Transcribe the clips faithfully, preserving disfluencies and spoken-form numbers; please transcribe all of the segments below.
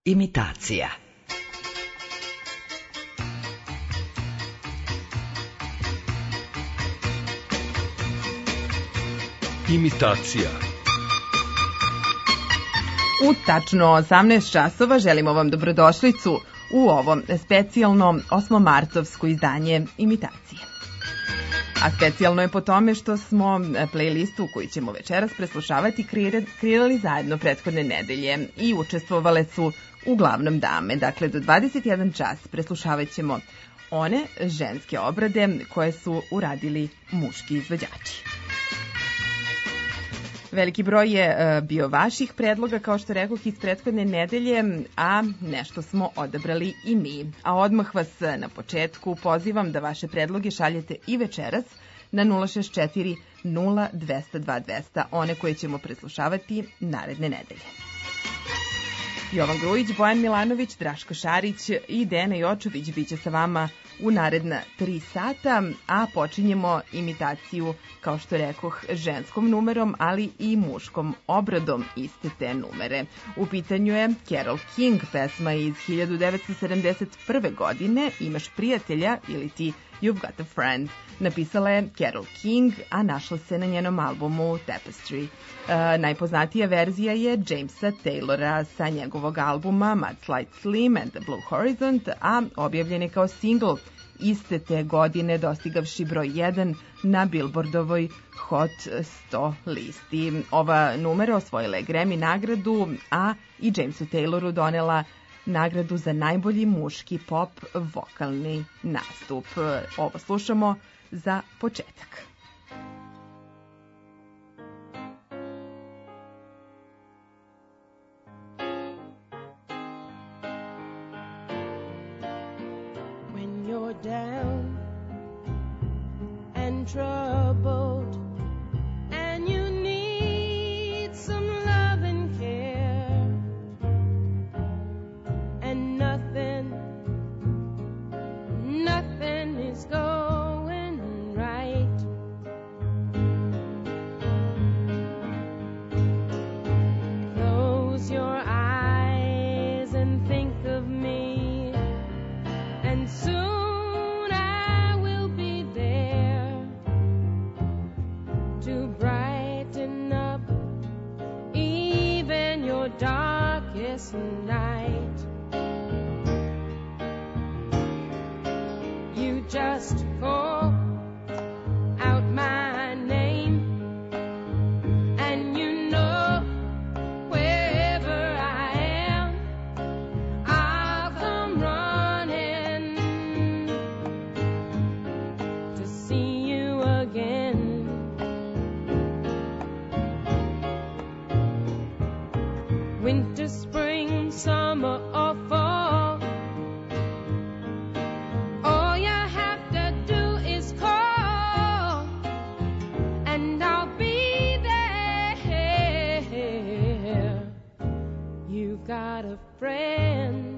Imitacija. Imitacija. U tačno osamnaest časova želimo vam dobrodošlicu u ovo specijalno osmomartovsko izdanje Imitacije. A specijalno je po tome što smo playlistu koju ćemo večeras preslušavati kreirali zajedno prethodne nedelje i učestvovale su uglavnom dame. Dakle, do dvadeset jedan čas preslušavat ćemo one ženske obrade koje su uradili muški izvođači. Veliki broj je bio vaših predloga, kao što rekoh, iz prethodne nedelje, a nešto smo odabrali i mi. A odmah vas na početku pozivam da vaše predloge šaljete i večeras na nula šest četiri nula dvesta dva dvesta, one koje ćemo preslušavati naredne nedelje. Jovan Grujić, Bojan Milanović, Draško Šarić i Dena Jočović biće sa vama u naredna tri sata, a počinjemo imitaciju, kao što rekoh, ženskom numerom, ali i muškom obradom iste te numere. U pitanju je Carole King, pesma iz hiljadu devetsto sedamdeset prve. godine, Imaš prijatelja ili ti You've Got a Friend. Napisala je Carole King, a našla se na njenom albumu Tapestry. E, najpoznatija verzija je Jamesa Taylora sa njegovog albuma Mudslide Slim and the Blue Horizon, a objavljen je kao single iste te godine, dostigavši broj jedan na Billboardovoj Hot sto listi. Ova numera osvojila je Grammy nagradu, a i Jamesu Tayloru donela nagradu za najbolji muški pop vokalni nastup. Ovo slušamo za početak. When you're down and troubled and you need some love and care and nothing, nothing is going right. Close your eyes and think of me, and soon I will be there to brighten up even your darkest night. You just call out my name, and you know wherever I am, I'll come running to see you again. Winter, spring, summer, or fall, all you have to do is call, and I'll be there. You've got a friend.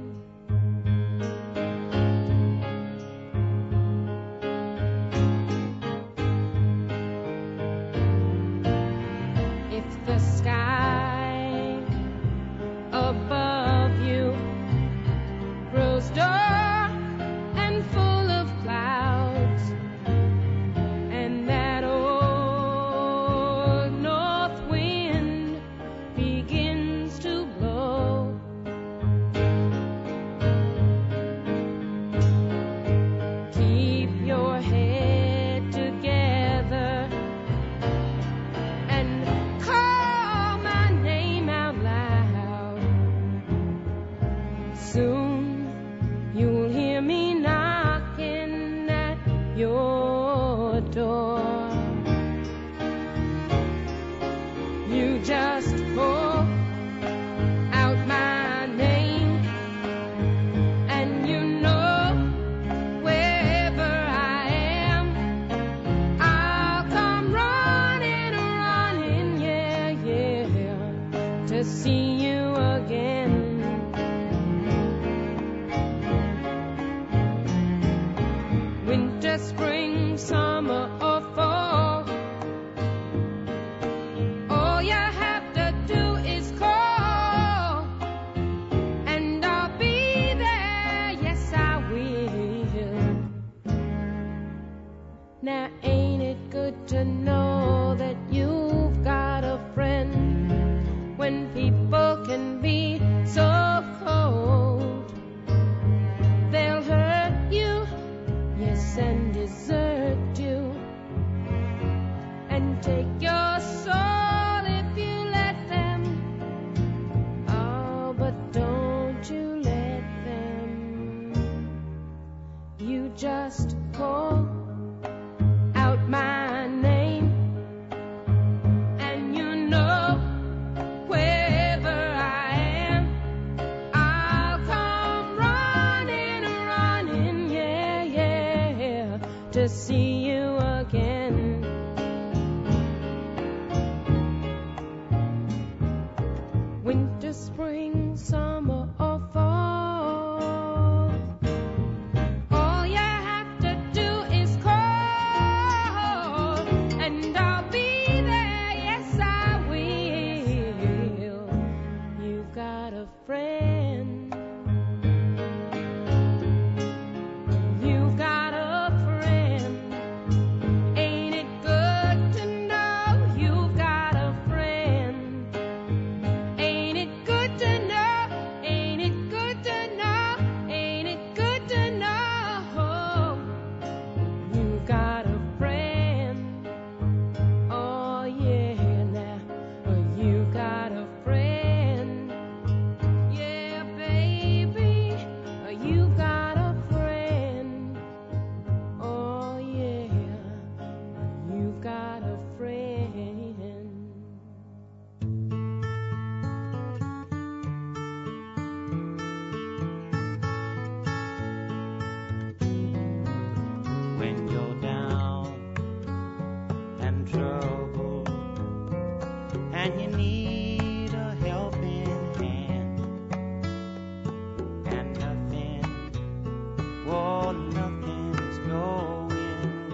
If the sky above you grows dark and full of clouds, and that old north wind begins to blow, keep your head together and call my name out loud. Soon you'll hear me knocking at your door. You just call out my name, and you know wherever I am, I'll come running, running, yeah, yeah, to see you again. to see you again. Winter, spring, summer, or fall, all you have to do is call, and I'll be there, yes I will. You've got a friend. You've got a friend. Ain't it good to know you've got a friend? Ain't it good to know? Ain't it good to know? Ain't it good to know you've got a friend? Oh yeah, now you've got a friend. Yeah, baby, you've got a friend. Oh yeah, you've got a friend. When you're down and troubled and you need a helping hand, and nothing, oh, nothing's going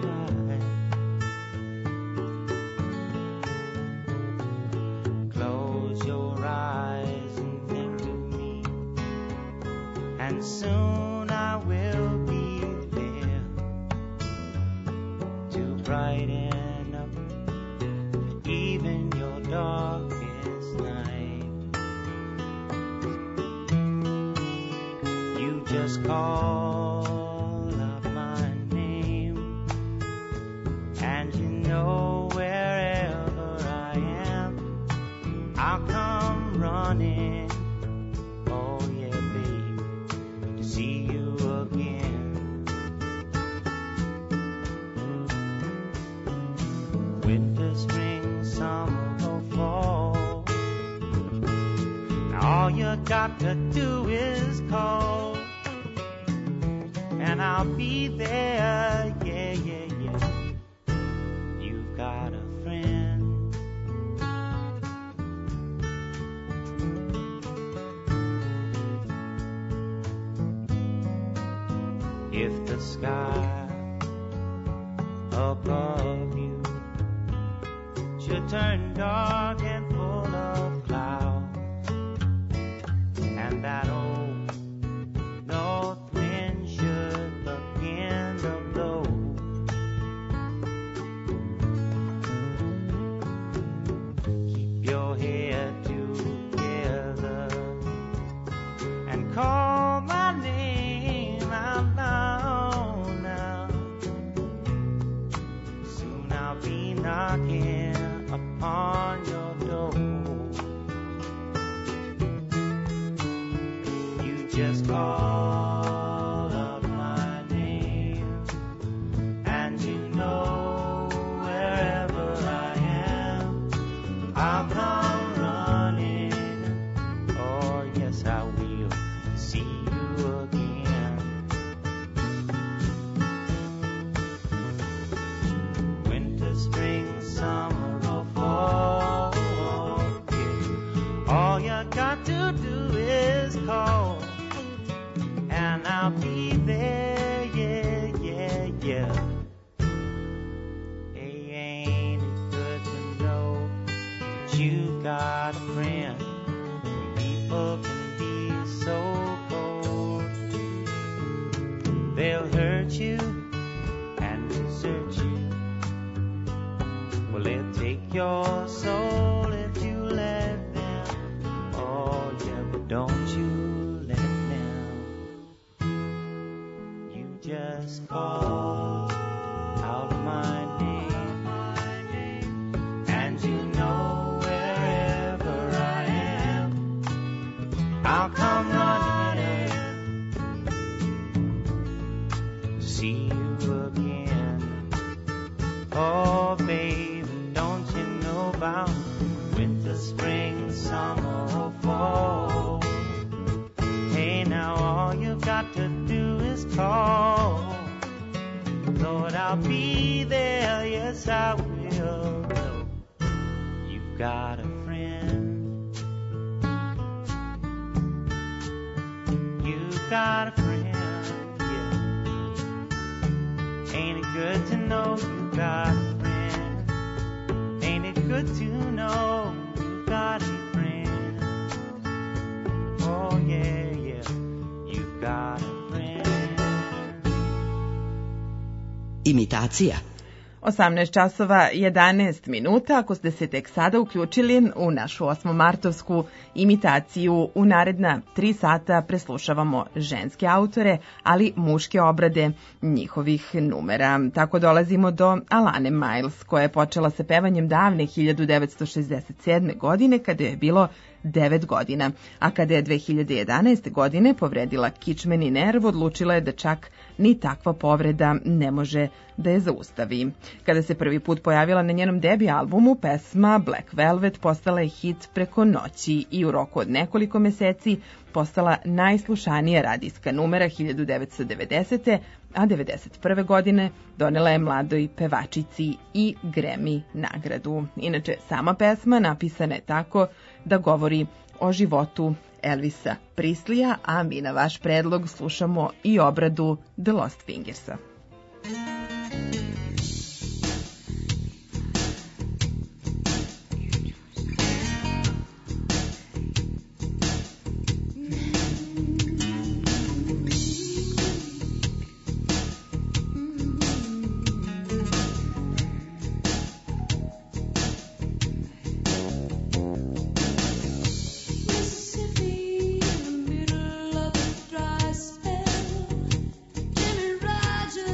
right. Close your eyes and think of me, and soon I will be there to brighten up even your darkest night. You just call out my name, and you know wherever I am, I'll come running. Oh yeah, babe, to see you again. Winter, spring, summer, or fall, now all you got to do is call, and I'll be there, yeah, yeah, yeah. You've got a friend. If the sky above you should turn dark and full of clouds, and that old north wind should begin to blow, keep your head together and call my name out loud now. Soon I'll be knocking upon your door. You just call up my name, and you know wherever I am, I'll come running. Oh yes, I will see you again. Winter, spring, summer, or fall, yeah. All you got to do is call, and I'll be there, yeah, yeah, yeah. Hey, ain't it good to know that you got a friend? When people can be so cold, they'll hurt you and desert you. Well, they'll take your soul if you let them. Oh, yeah, but don't you let them. You just call out my name, and you know wherever I am, I'll come running to see you again. Oh, baby, don't you know about winter, spring, summer, or fall? Hey, now all you got to do is call. Lord, I'll be there, yes I will. No, you've got a friend. You've got a friend, yeah. Ain't it good to know you've got a friend? Ain't it good to know you've got a friend? Oh yeah, yeah, you've got a friend. Imitacija. osamnaest časova jedanaest minuta, ako ste se tek sada uključili u našu osmomartovsku imitaciju. U naredna tri sata preslušavamo ženske autore, ali muške obrade njihovih numera. Tako dolazimo do Alane Miles, koja je počela sa pevanjem davne hiljadu devetsto šezdeset sedme. godine, kada je bilo devet godina, a kada je dve hiljade jedanaeste. godine povredila kičmeni nerv, odlučila je da čak ni takva povreda ne može da je zaustavi. Kada se prvi put pojavila na njenom debi albumu, pesma Black Velvet postala je hit preko noći i u roku od nekoliko meseci postala najslušanija radijska numera hiljadu devetsto devedesete. a devedeset prve. godine donela je mladoj pevačici i Grammy nagradu. Inače, sama pesma napisana je tako da govori o životu Elvisa Preslija, a mi na vaš predlog slušamo i obradu The Lost Fingersa. Mississippi in the middle of a dry spell. Jimmy Rogers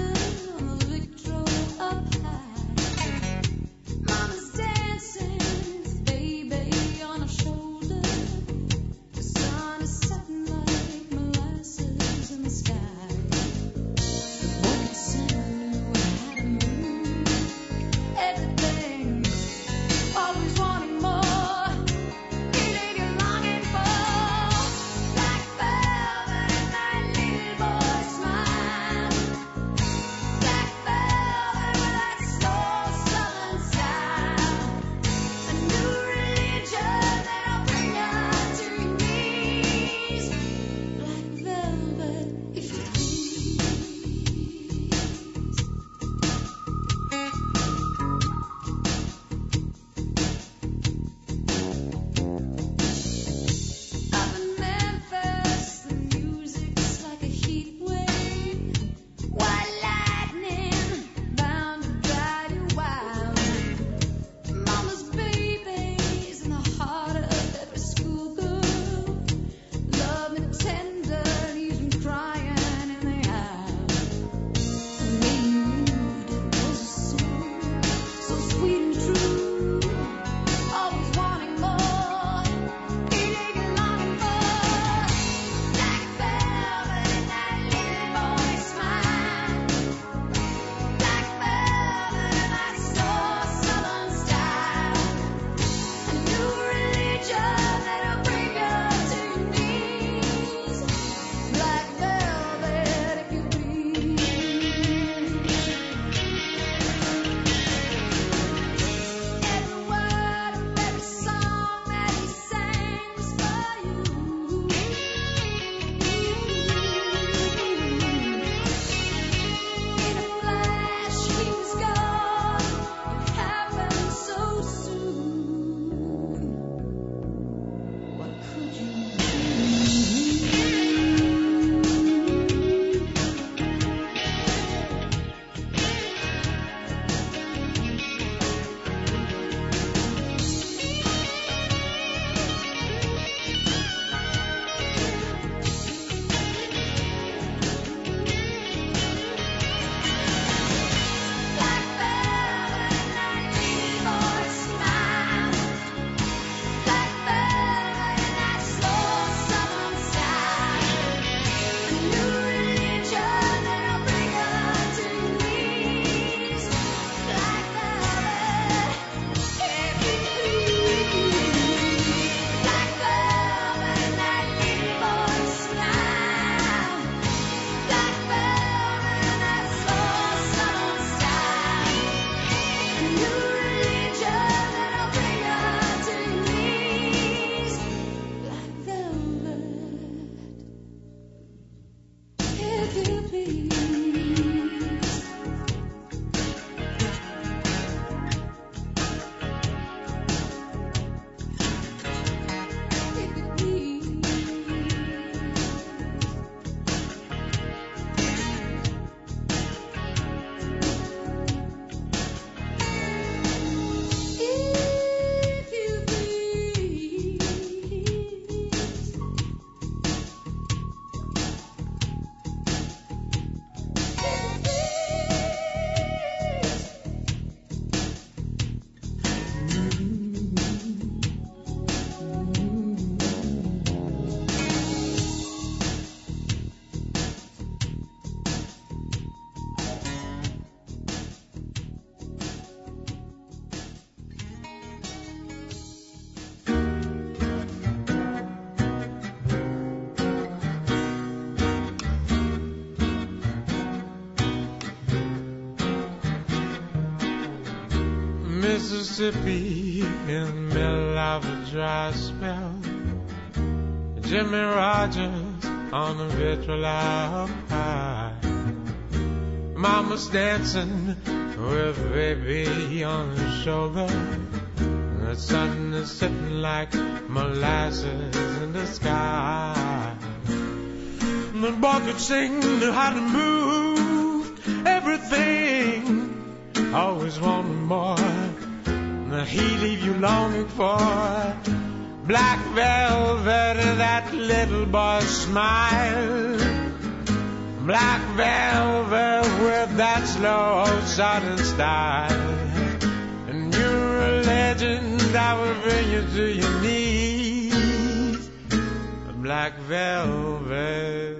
Mississippi in the middle of a dry spell. Jimmy Rogers on the vitriol up high. Mama's dancing with baby on her shoulder. The sun is sitting like molasses in the sky. The boy could sing how to move everything. Always wanting more. He leave you longing for black velvet and that little boy's smile. Black velvet with that slow sudden style. And you're a legend that will bring you to your knees. Black velvet.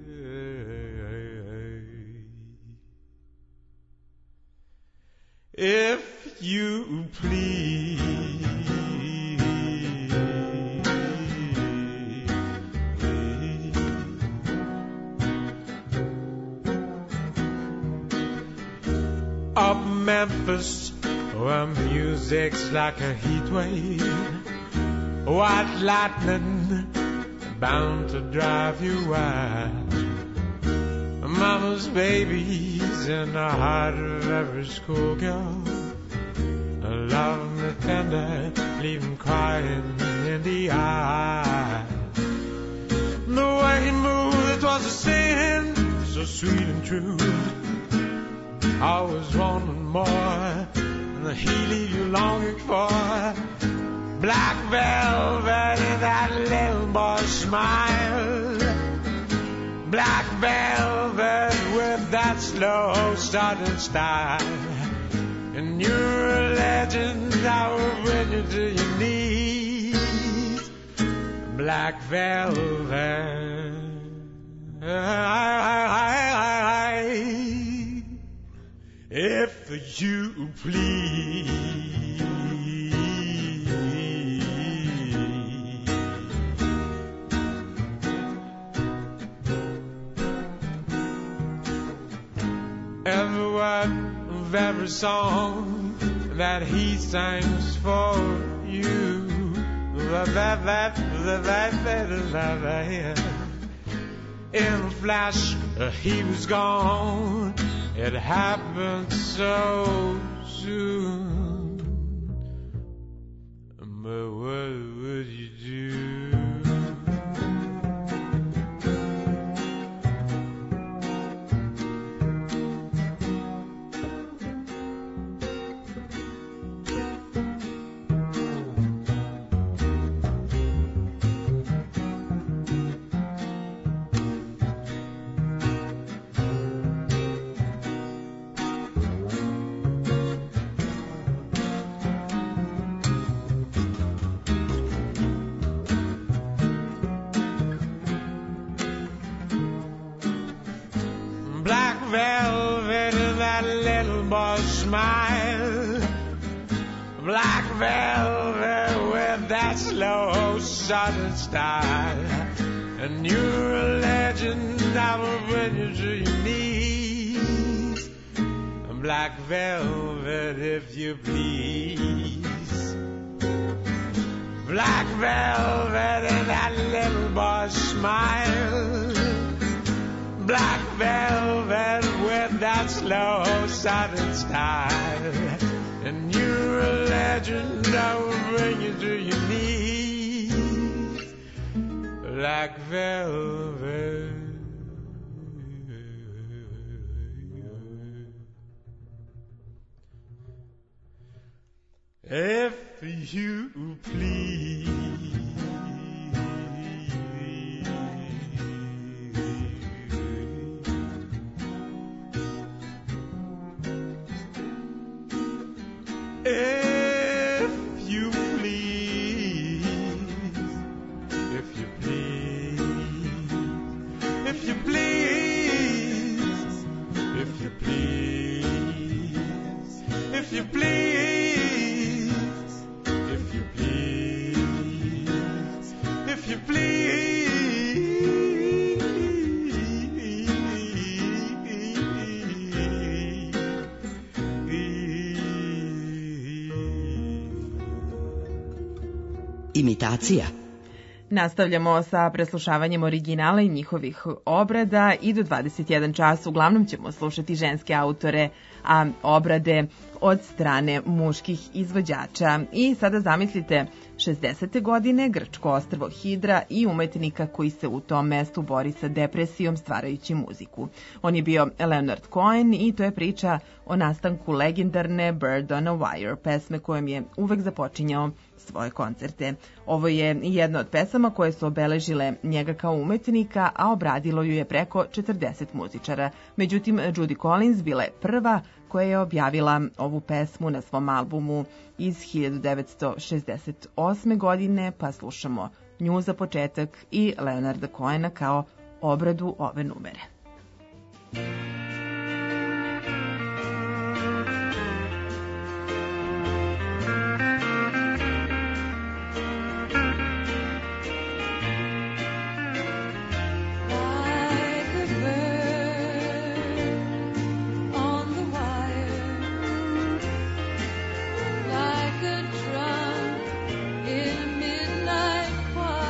If you please. Up Memphis, where music's like a heat wave, white lightning bound to drive you wild. Mama's babies in the heart of every schoolgirl. Love me tender, leave him crying in the eye. The way he moved, it was a sin, so sweet and true. Always wanting more, and he leave you longing for black velvet and that little boy's smile. Black velvet with that slow starting style. And you're a legend that will bring you to your knees. Black velvet. If you please. Every word of every song that he sings for you. In a flash, he was gone. It happened so soon. But what would you do? Velvet and that little boy's smile. Black velvet with that slow sudden style. And you're a legend that will bring you to your knees. Black velvet if you please. Black velvet and that little boy's smile. Black velvet slow silent style. And you're a legend that will bring you to your knees like velvet. If you please. If you please, if you please, if you please, if you please, if you please, if you please, if you please. Imitacija. Nastavljamo sa preslušavanjem originala i njihovih obrada i do dvadeset jedan čas uglavnom ćemo slušati ženske autore, a obrade od strane muških izvođača. I sada zamislite šezdesete godine, grčko ostrvo Hidra i umetnika koji se u tom mestu bori sa depresijom stvarajući muziku. On je bio Leonard Cohen i to je priča o nastanku legendarne Bird on a Wire, pesme kojom je uvek započinjao svoje koncerte. Ovo je jedna od pesama koje su obeležile njega kao umetnika, a obradilo ju je preko četrdeset muzičara. Međutim, Judy Collins bila je prva koja je objavila ovu pesmu na svom albumu iz hiljadu devetsto šezdeset osme. godine, pa slušamo nju za početak i Leonarda Cohena kao obradu ove numere.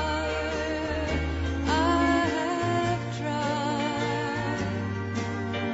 I have tried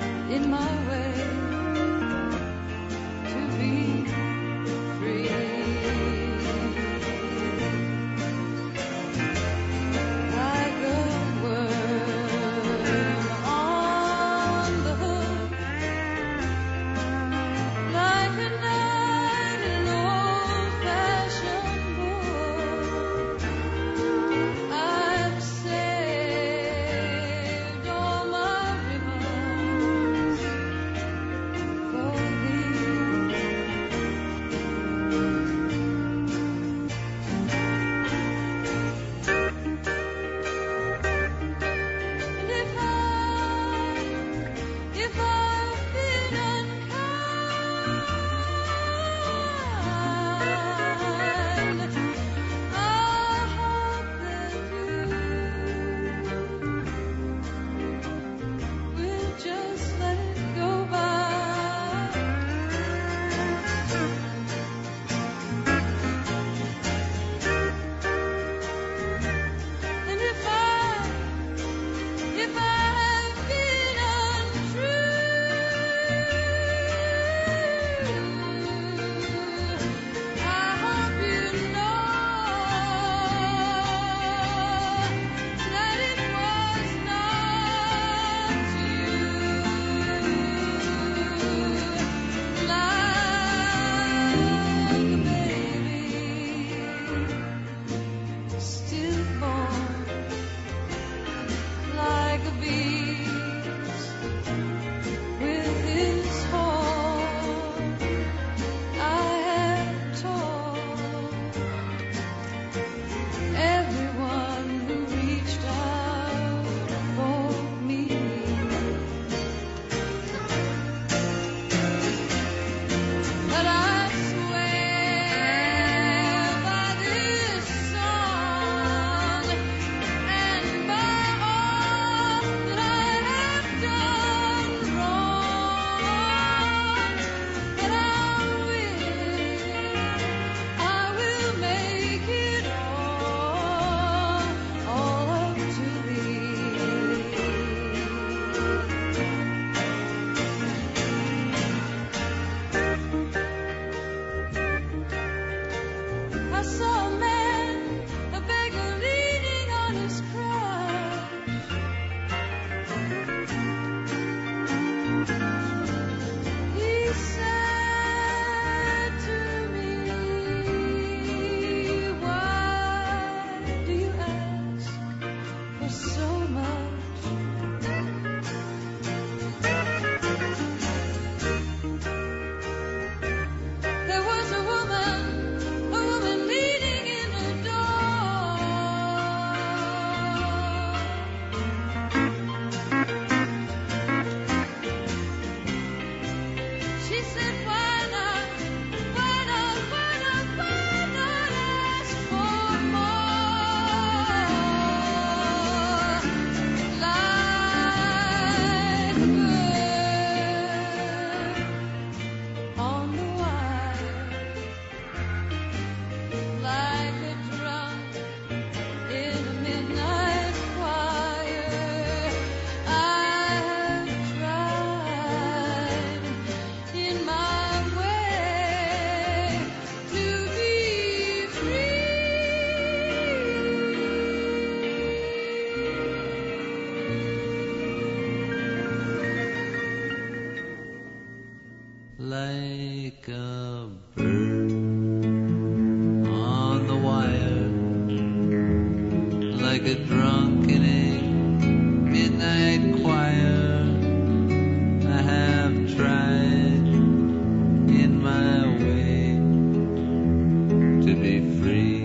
midnight choir. I have tried in my way to be free,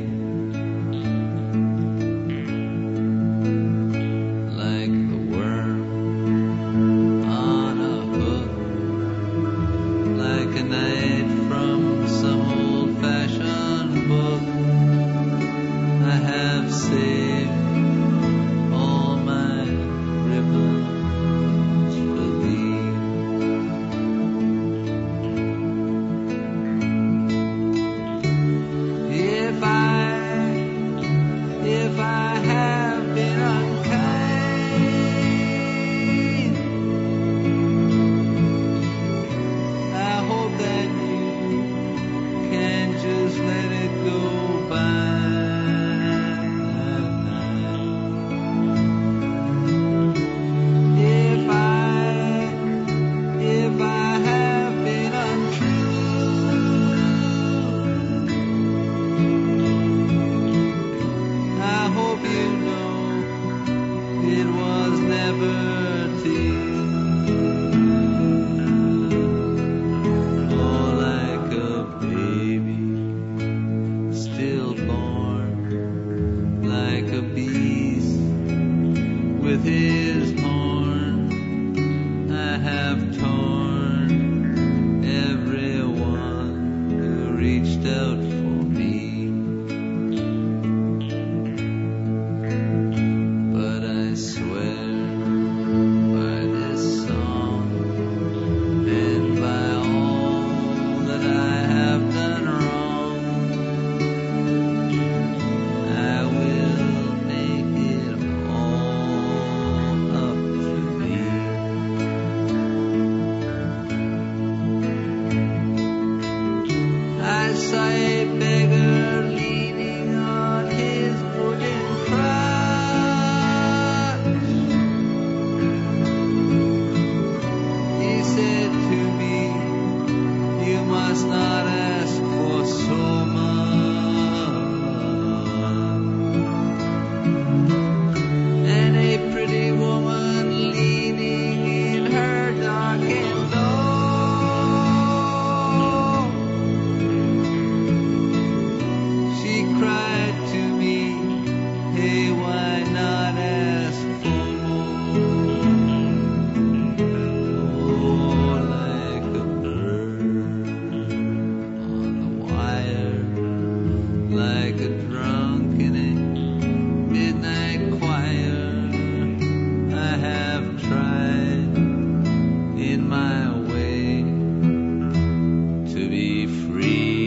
like the worm on a hook, like a night from some old-fashioned book. I have saved all my ribbons for thee. If I, if I have been unkind, I hope that you can just let it go by. If I, if I have been untrue, I hope you know it was never to you. Oh, like a baby stillborn, like a beast with his horn, I have torn everyone who reached out for me. But I swear by this song and by all that I have done wrong, I will make it all up to thee. I saw a beggar leaning on his wooden cross. He said to me, you must not ask for so much. And a pretty woman leaning in her darkened door, she cried to me, hey, why not ask for more? Oh, like a bird on the wire, like a drunk in a midnight choir, I have tried in my way to be free.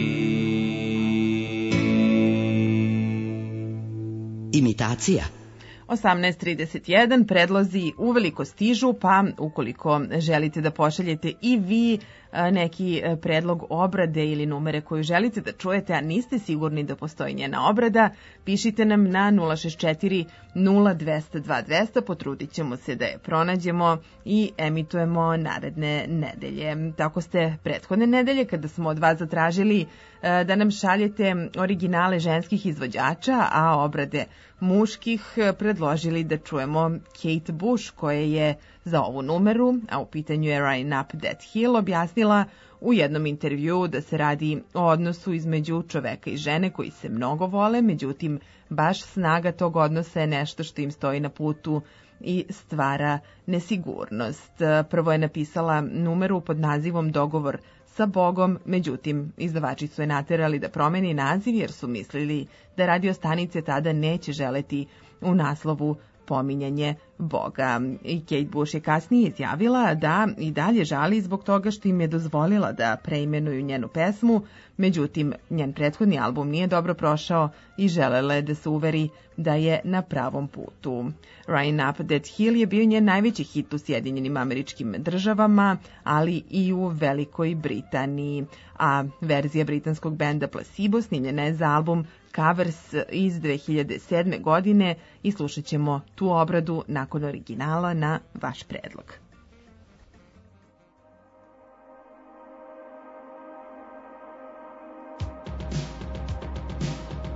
Imitacija. osamnaest trideset jedan, predlozi uveliko stižu, pa ukoliko želite da pošaljete i vi a, neki a, predlog obrade ili numere koju želite da čujete, a niste sigurni da postoji njena obrada, pišite nam na nula šest četiri nula dvesta dva dvesta, potrudit ćemo se da je pronađemo i emitujemo naredne nedelje. Tako ste prethodne nedelje, kada smo od vas zatražili a, da nam šaljete originale ženskih izvođača, a obrade muških, predložili da čujemo Kate Bush, koja je za ovu numeru, a u pitanju je Riding Up That Hill, objasnila u jednom intervjuu da se radi o odnosu između čoveka i žene koji se mnogo vole, međutim baš snaga tog odnosa je nešto što im stoji na putu i stvara nesigurnost. Prvo je napisala numeru pod nazivom Dogovor sa Bogom, međutim izdavači su je naterali da promeni naziv jer su mislili da radio stanice tada neće želeti u naslovu pominjanje Boga. I Kate Bush je kasnije izjavila da i dalje žali zbog toga što im je dozvolila da preimenuju njenu pesmu, međutim njen prethodni album nije dobro prošao i želela je da se uveri da je na pravom putu. Riding Up That Hill je bio njen najveći hit u Sjedinjenim Američkim Državama, ali i u Velikoj Britaniji, a verzija britanskog benda Placebo snimljena je za album Covers iz dve hiljade sedme. godine i slušat ćemo tu obradu nakon originala na vaš predlog.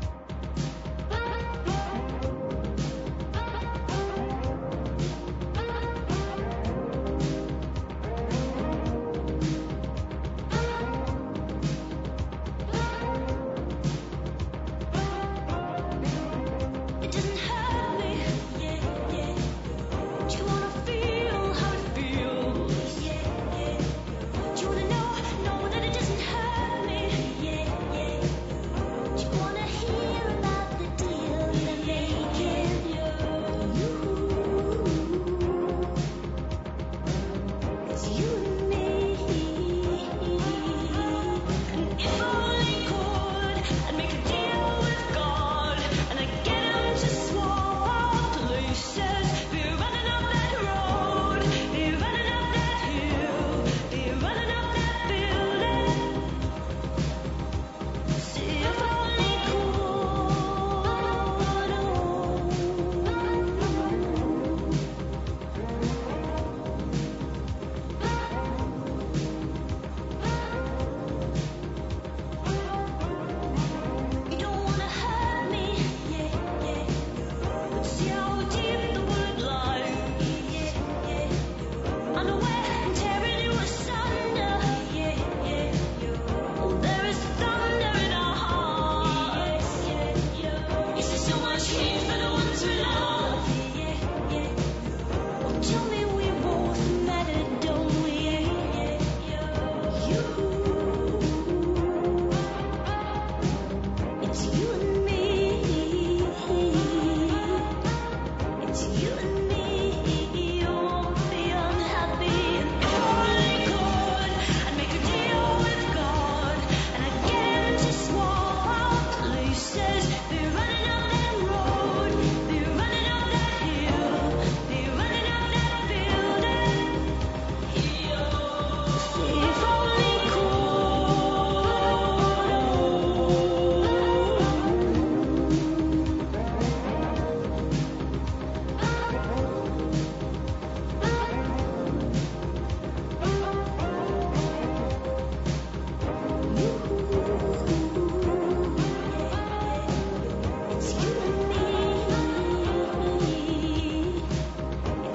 Thank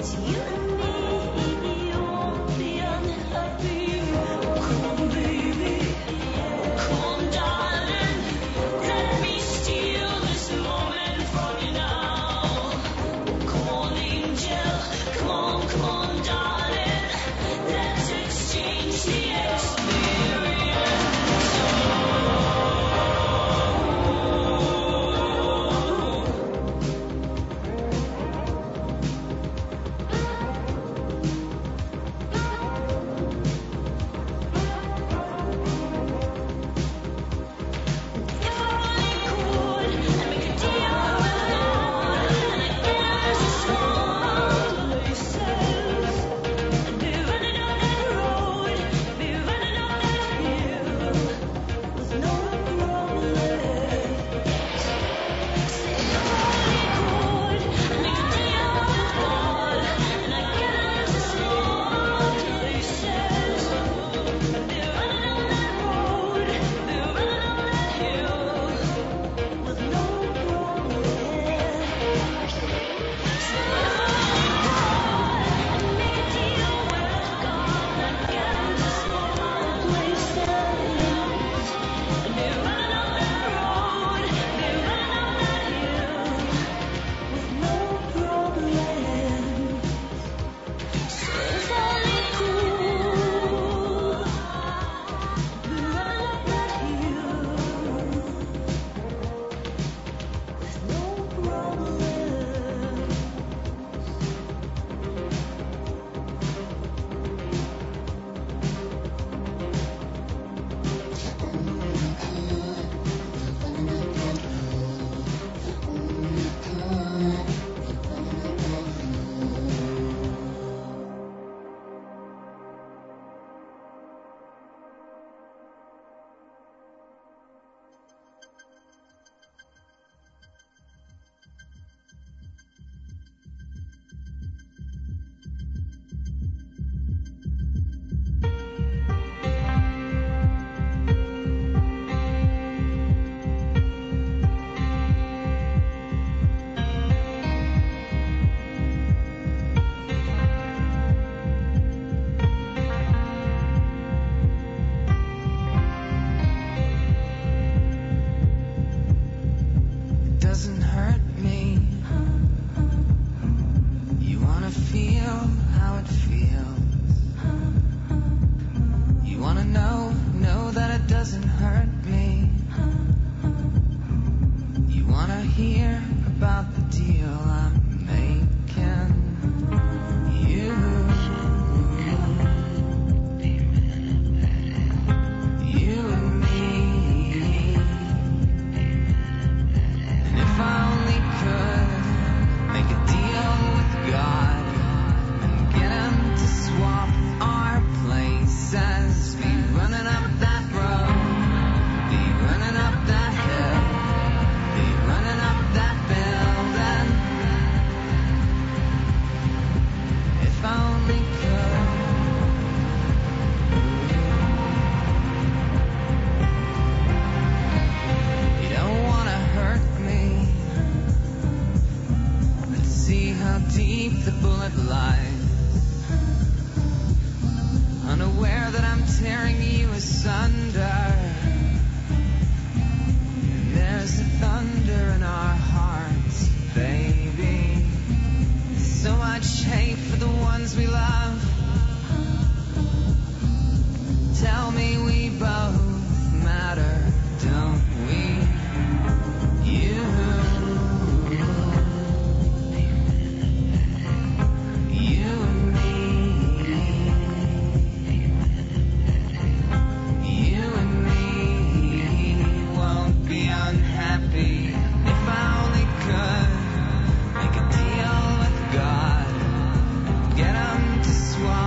Swap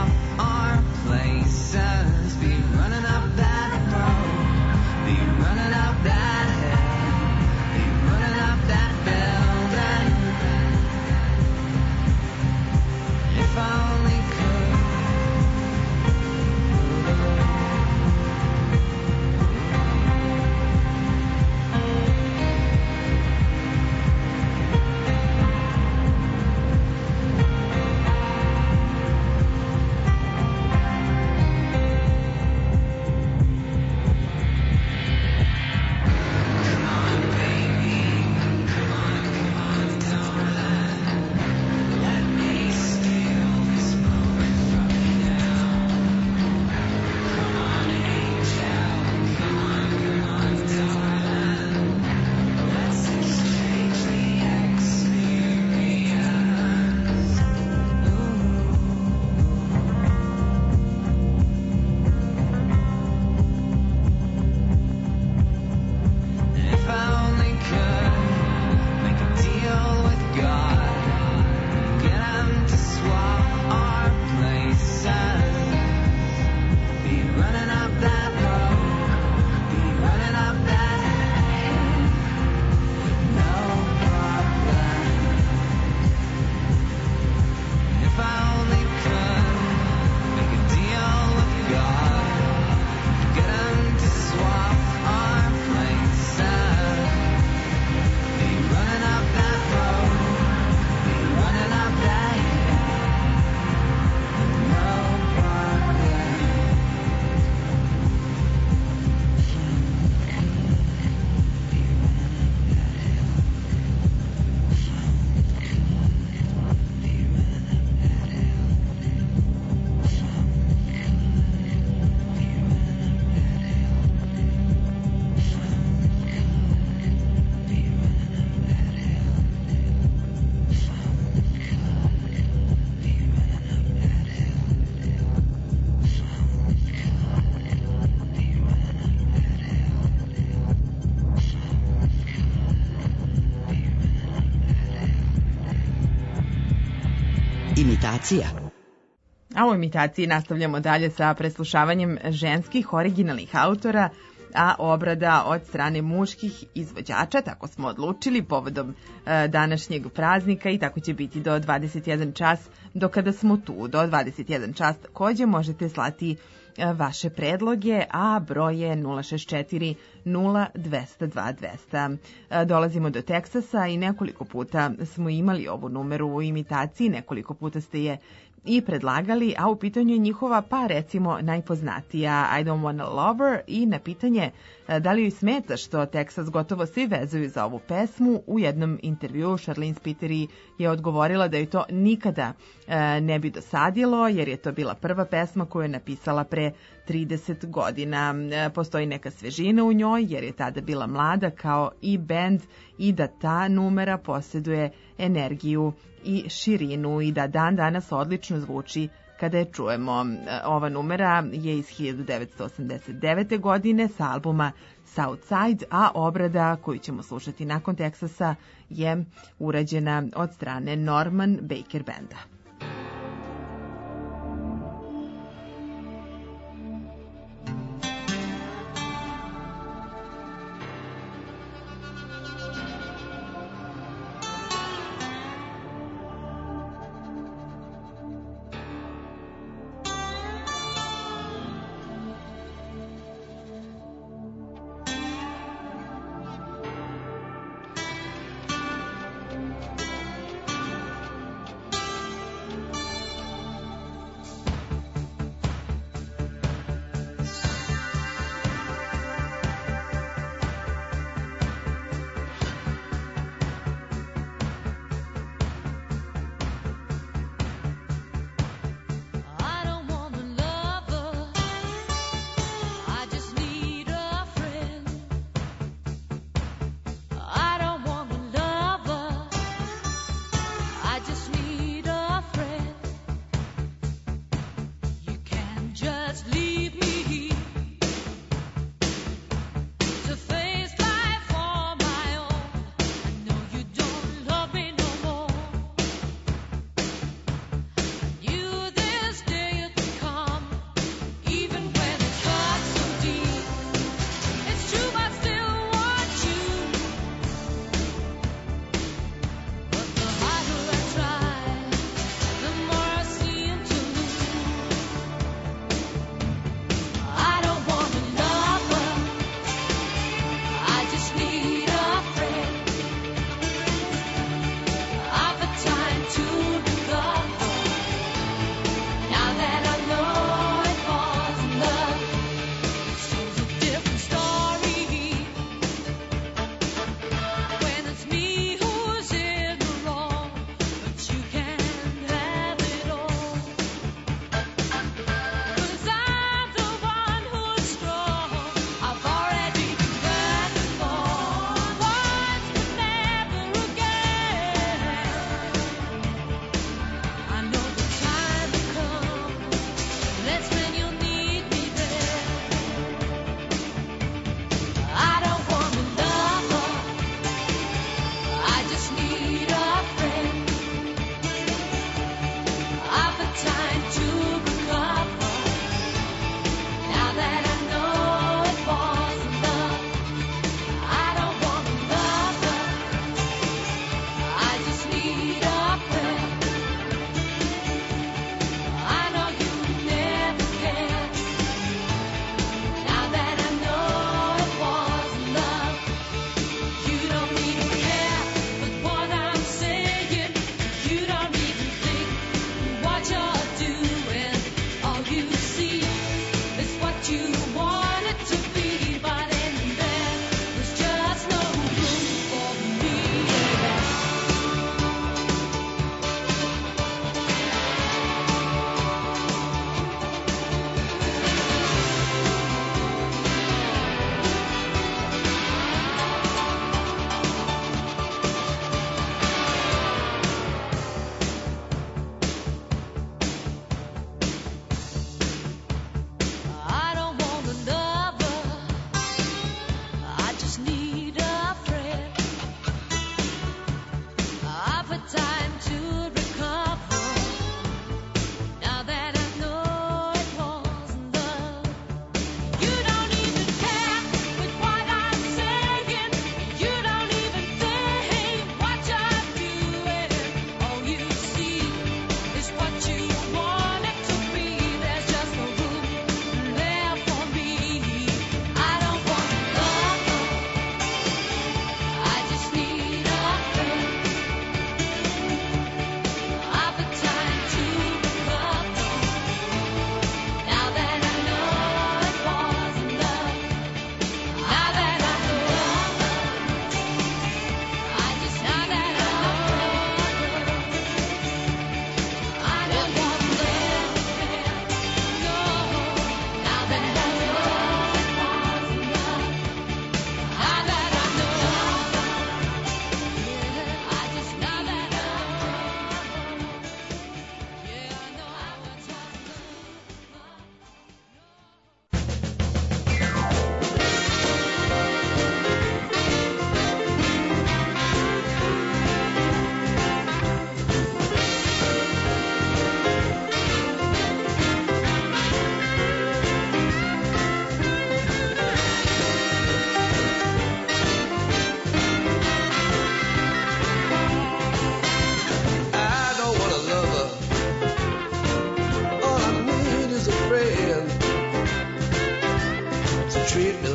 Imitacija. A u imitaciji nastavljamo dalje sa preslušavanjem ženskih originalnih autora, a obrada od strane muških izvođača, tako smo odlučili povodom e, današnjeg praznika i tako će biti do dvadeset jedan čas, do kada smo tu, do dvadeset jedan čas takođe možete slati e, vaše predloge, a broj je nula šest četiri nula dva zero dva dva zero zero. E, dolazimo do Teksasa i nekoliko puta smo imali ovu numeru u imitaciji, nekoliko puta ste je i predlagali, a u pitanju je njihova, pa recimo, najpoznatija I Don't Wanna Love Her, i na pitanje da li joj smeta što Teksas gotovo svi vezuju za ovu pesmu, u jednom intervjuu Charlene Spiteri je odgovorila da joj to nikada e, ne bi dosadilo, jer je to bila prva pesma koju je napisala pre trideset godina. E, postoji neka svežina u njoj, jer je tada bila mlada kao i bend, i da ta numera posjeduje energiju i širinu i da dan danas odlično zvuči kada je čujemo. Ova numera je iz hiljadu devetsto osamdeset devete. godine sa albuma Southside, a obrada koju ćemo slušati nakon Teksasa je urađena od strane Norman Baker Banda.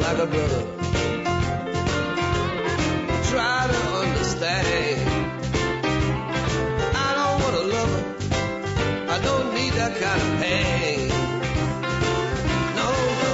like a brother. Try to understand. I don't want a lover. I don't need that kind of pain. No, no.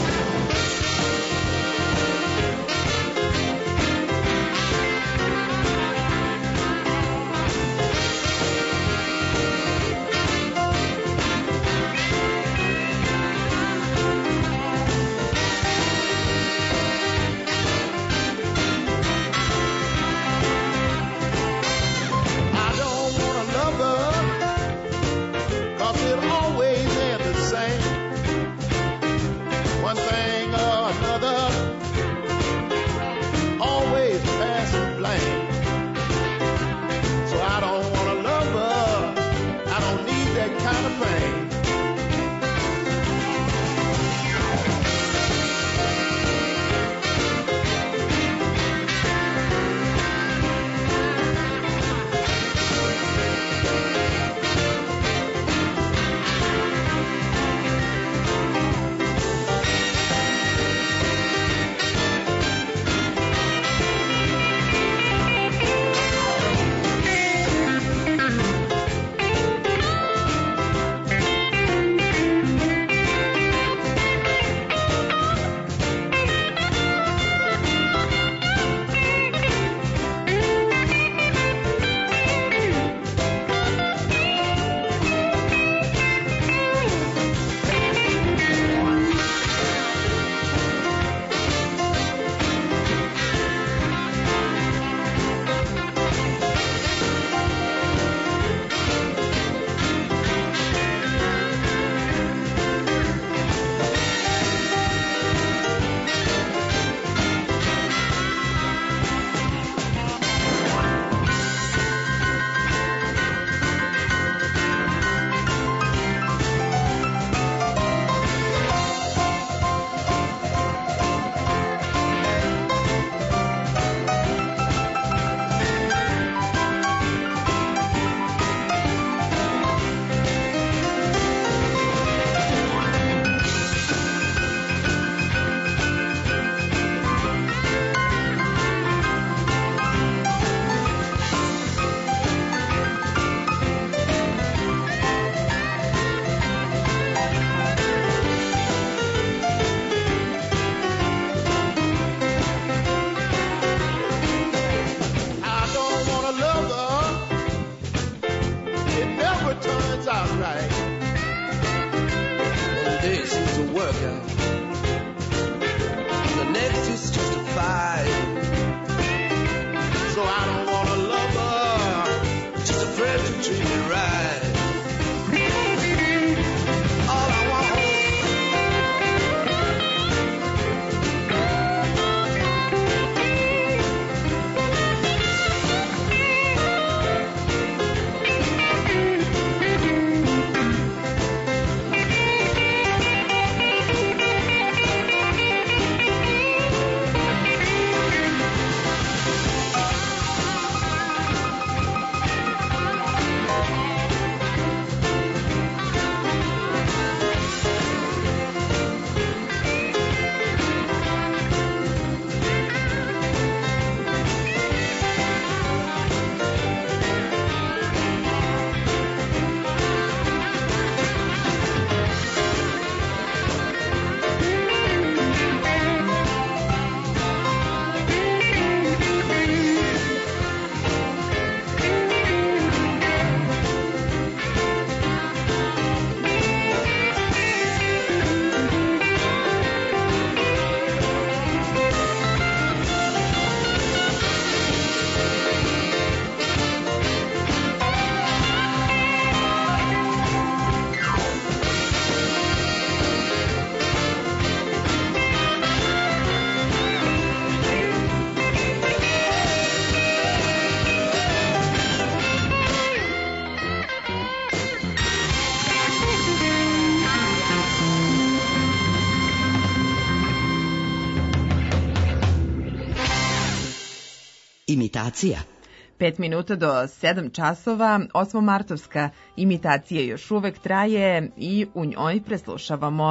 Imitacija. Pet minuta do sedam časova, osmomartovska imitacija još uvek traje i u njoj preslušavamo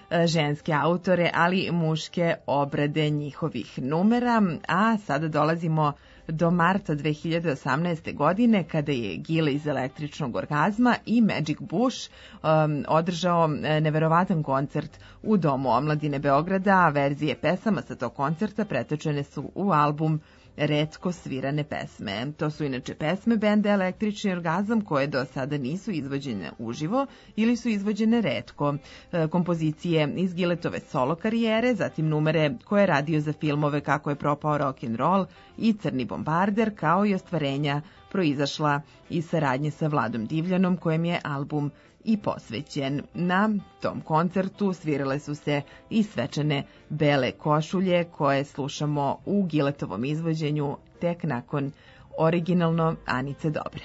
e, ženske autore, ali muške obrade njihovih numera, a sada dolazimo do marta dve hiljade osamnaeste. godine kada je Gile iz Električnog orgazma i Magic Bush um, održao neverovatan koncert u Domu omladine Beograda, a verzije pesama sa tog koncerta pretočene su u album Retko svirane pesme. To su inače pesme benda Električni orgazam koje do sada nisu izvođene uživo ili su izvođene retko. E, kompozicije iz Giletove solo karijere, zatim numere koje je radio za filmove Kako je propao rock'n'roll i Crni bombarder, kao i ostvarenja proizašla iz saradnje sa Vladom Divljanom, kojem je album i posvećen. Na tom koncertu svirale su se i svečane bele košulje koje slušamo u Giletovom izvođenju tek nakon originalno Anice Dobre.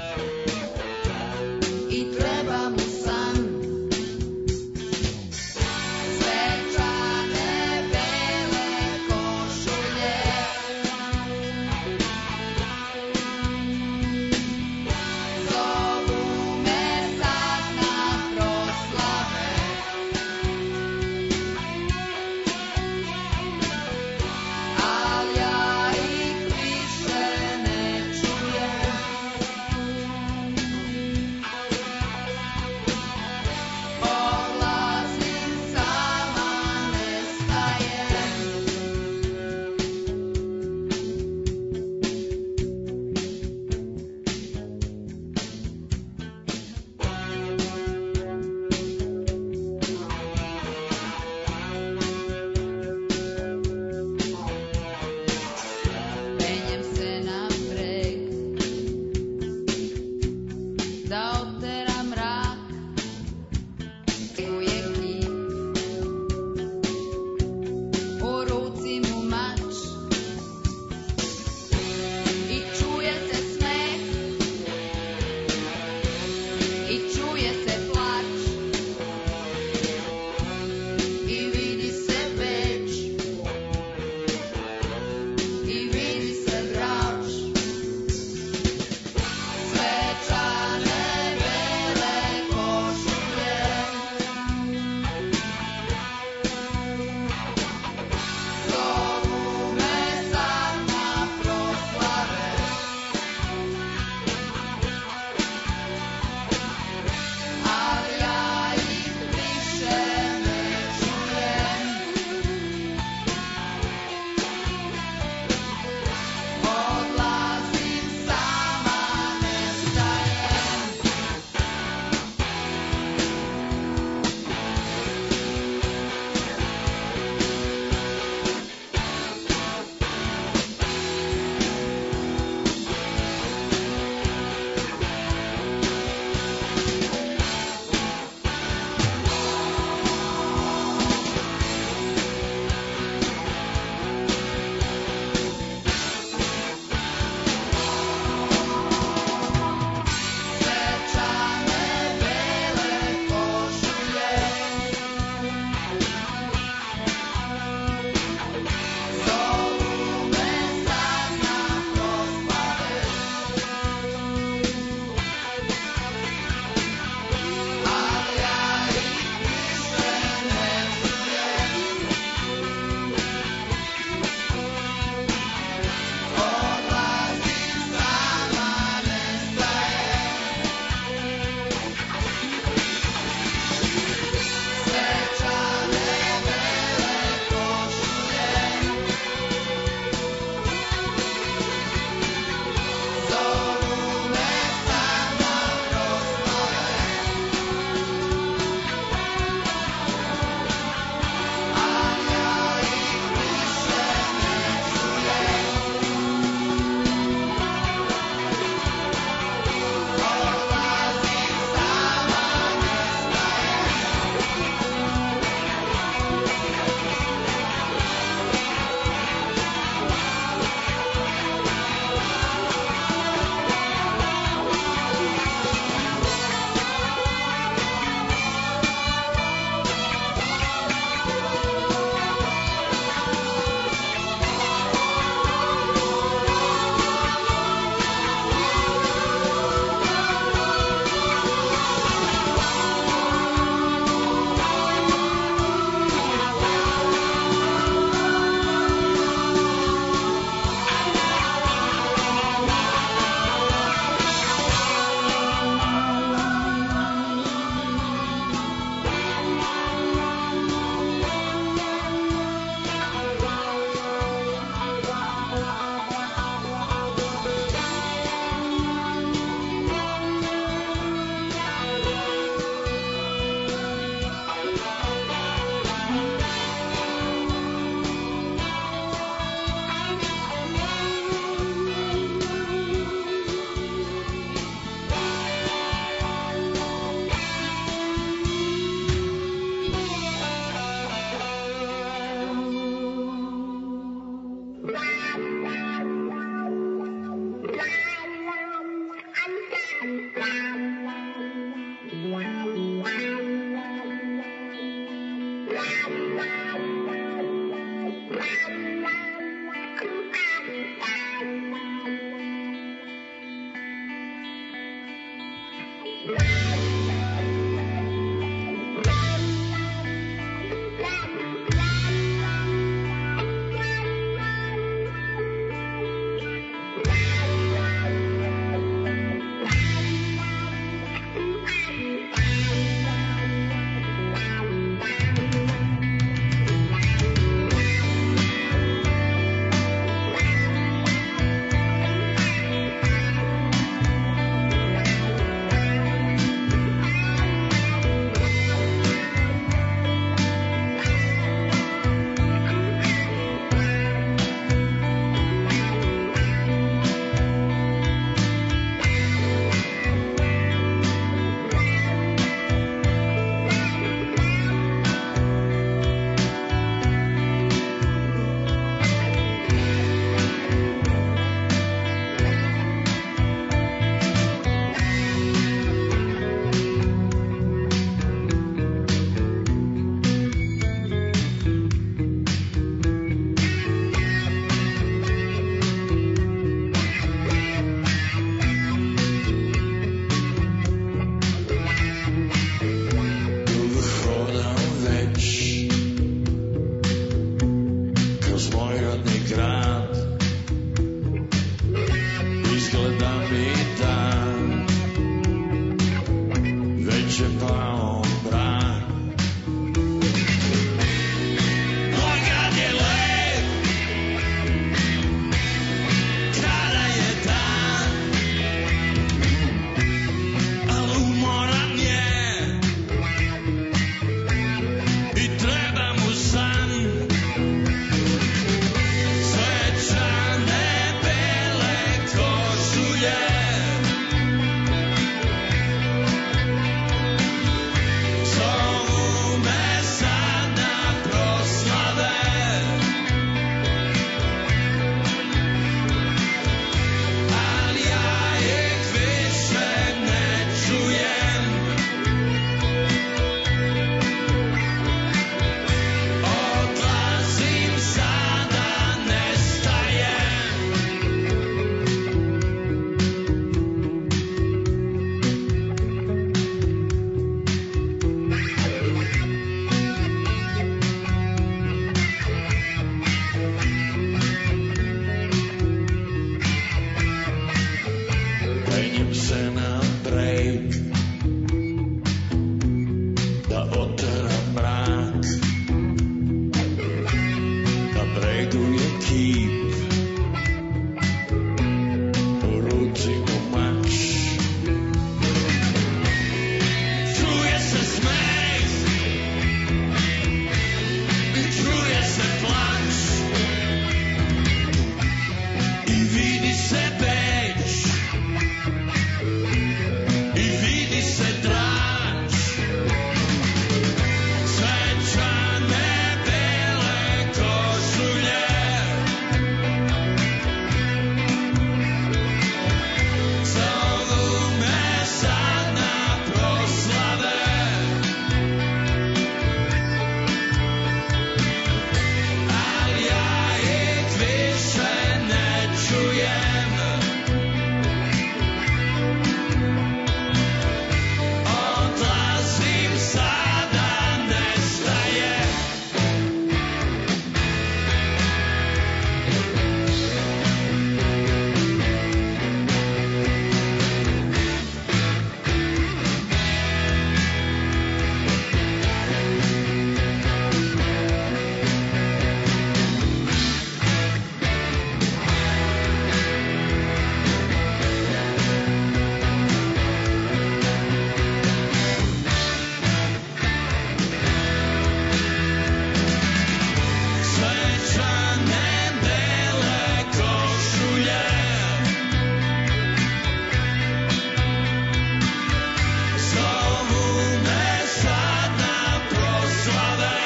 I treba mu san oteran mrak. Na bregu je kip, u ruci mu mač. Čuje se smeh i čuje se plač i vidi se Beč i vidi se Drač. Svečane bele košulje zovu me sad na proslave, ali ja ih više ne čujem. Odlazim sada, nestajem. Svečane bele košulje zovu me sad na proslave,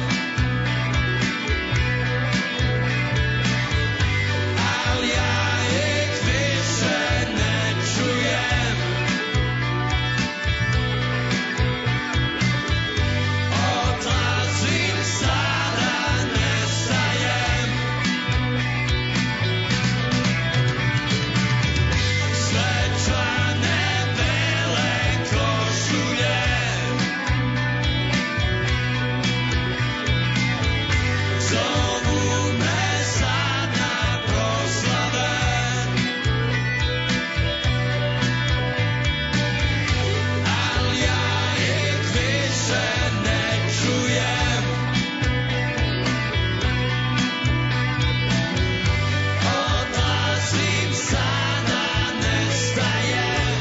ali ja ih više ne čujem. Odlazim sada, nestajem. Svečane bele košulje zovu me sad na proslave, ali ja ih više ne čujem. Odlazim sada, nestajem.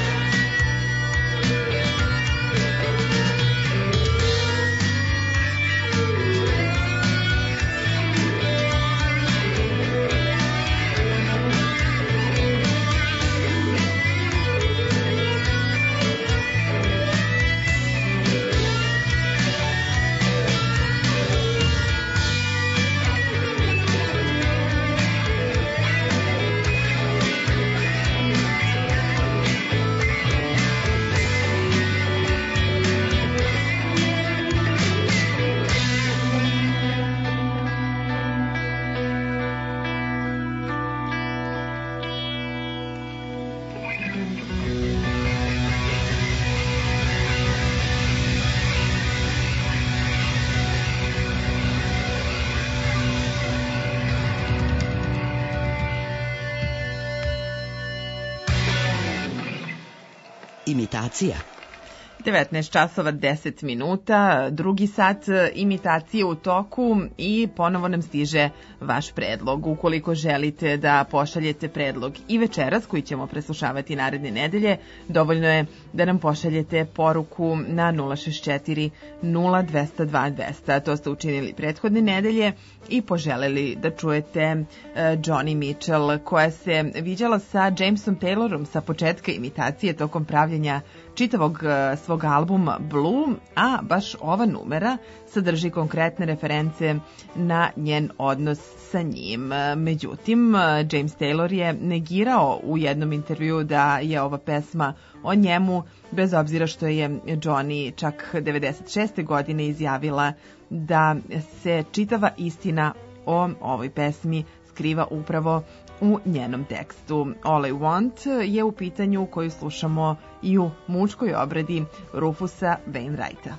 Imitacija. devetnaest časova deset minuta, drugi sat e, imitacije u toku i ponovo nam stiže vaš predlog. Ukoliko želite da pošaljete predlog i večeras koji ćemo preslušavati naredne nedelje, dovoljno je da nam pošaljete poruku na nula šest četiri nula dva zero dva dva zero zero. To ste učinili prethodne nedelje i poželeli da čujete e, Johnny Mitchell koja se viđala sa Jamesom Taylorom sa početka imitacije tokom pravljenja čitavog e, svog albuma Blue, a baš ova numera sadrži konkretne reference na njen odnos sa njim. Međutim, James Taylor je negirao u jednom intervjuu da je ova pesma o njemu, bez obzira što je Johnny čak devedeset šeste godine izjavila da se čitava istina o ovoj pesmi skriva upravo u njenom tekstu. All I Want je u pitanju koju slušamo i u muškoj obradi Rufusa Wainwrighta.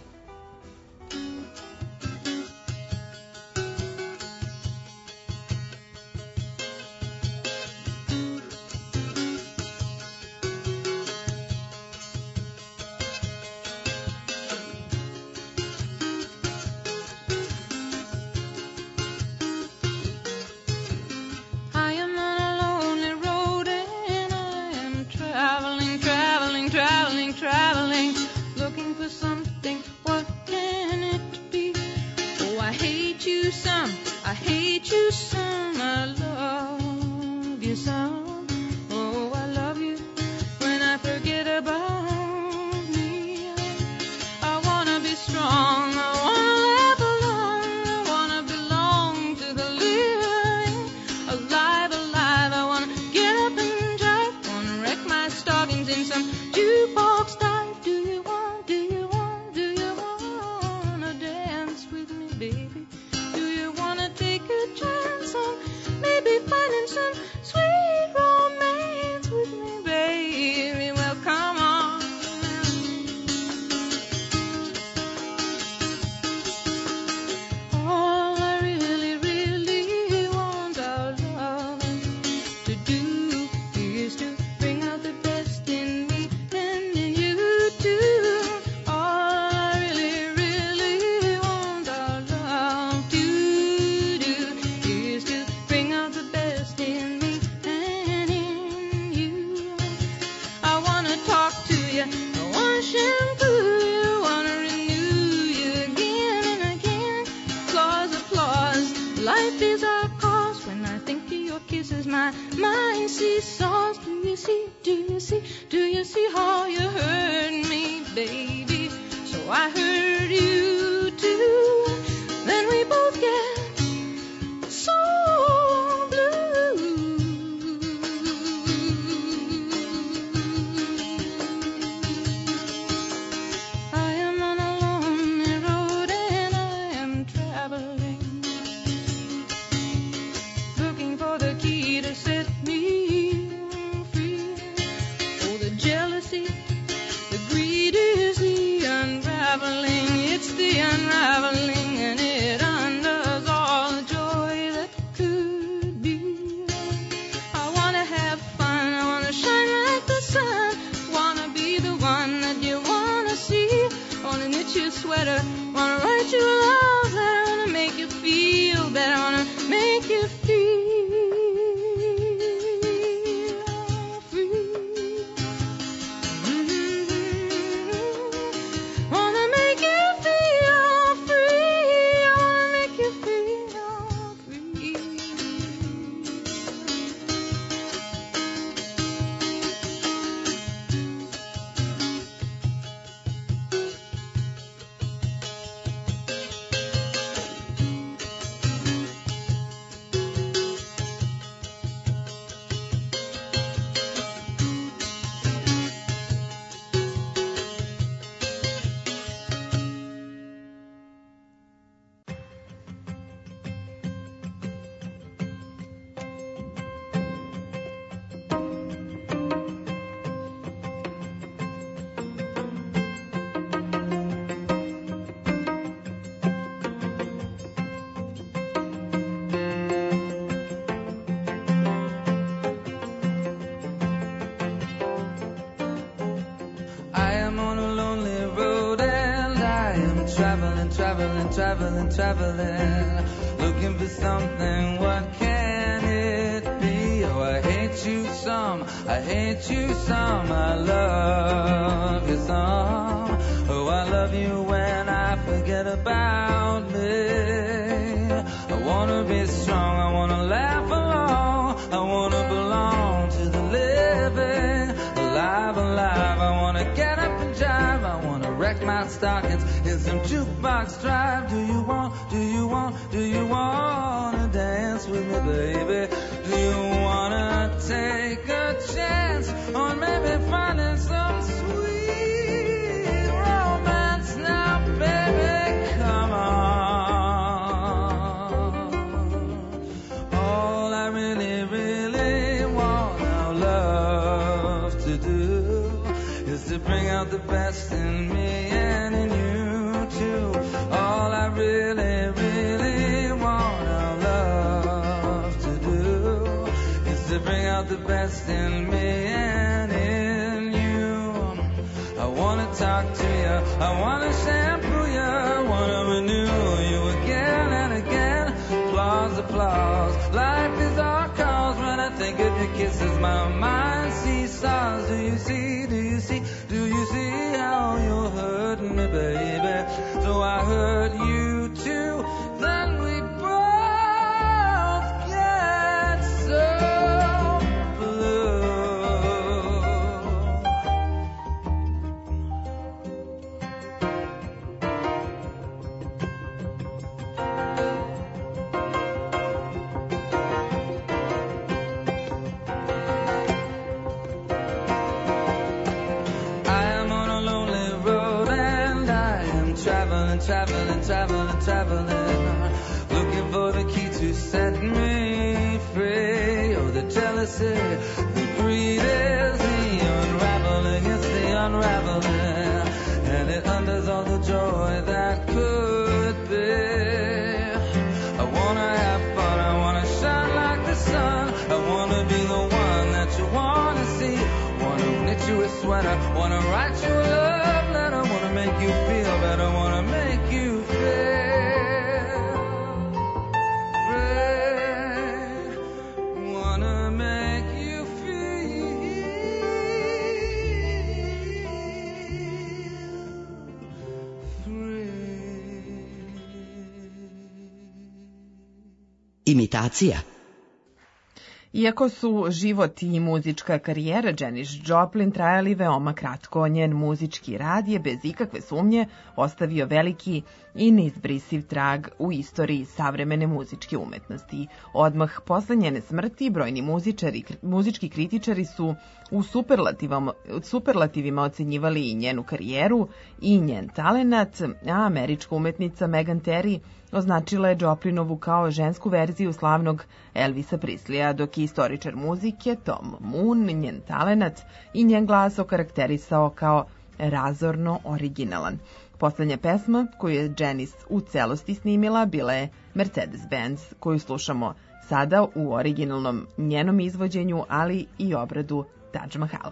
life is our cause. When I think of your kisses, my mind seesaws. Do you see, do you see, do you see how you hurt me, baby? So I hurt you too. Then we both get so blue. I am on a lonely road and I am traveling, looking for the key to set me free. Oh, the jealousy, the greed is the unraveling. It's the unraveling, and it undoes all the joy that could be. I wanna have fun, I wanna shine like the sun, wanna be the one that you wanna see. Wanna knit you a sweater, wanna write you a love letter, wanna make you feel better, wanna make you feel free. Mm-hmm. Wanna make you feel free, I wanna make you feel free. I am on a lonely road and I am traveling, traveling, traveling, traveling, looking for something. What can it be? Oh, I hate you some, I hate you some, I love you some. Oh, I love you when I forget about me. I wanna be strong, I wanna laugh along, I wanna belong to the living. Alive, alive, I wanna get up and jive, I wanna wreck my stockings in some jukebox drive. Do you want, do you want, do you wanna dance with me, baby? Do you wanna take a chance on maybe finding some sweet romance now, baby? Come on. All I really, really want our love to do is to bring out the best in me and in you too. All I really, really want our love to do is to bring out the best in me and in you. I wanna talk to you, I wanna shampoo you, I wanna renew you again and again. Applause, applause, life is our cause. When I think of your kisses, my mind seesaws. Do you see, do you see, do you see how you're hurting me, baby? So I hurt you too, then we both get so blue. Traveling, traveling, traveling, traveling, looking for the key to set me free. Oh, the jealousy, the greed is the unraveling, it's the unraveling, and it undoes all the joy that could be. I wanna have fun, I wanna shine like the sun, I wanna be the one that you wanna see. Wanna knit you a sweater, wanna write you a love letter, wanna make you feel better, wanna make you feel free, wanna make you feel Imitacija. Iako su život i muzička karijera Janis Joplin trajali veoma kratko, njen muzički rad je bez ikakve sumnje ostavio veliki i neizbrisiv trag u istoriji savremene muzičke umetnosti. Odmah posle njene smrti brojni muzičari, muzički kritičari su u superlativima ocenjivali i njenu karijeru i njen talenat, a američka umetnica Megan Terry označila je Joplinovu kao žensku verziju slavnog Elvisa Prisleya, dok je istoričar muzike Tom Moon njen talenat i njen glas okarakterisao kao razorno originalan. Poslednja pesma koju je Janis u celosti snimila bila je Mercedes-Benz, koju slušamo sada u originalnom njenom izvođenju, ali i obradu Taj Mahala.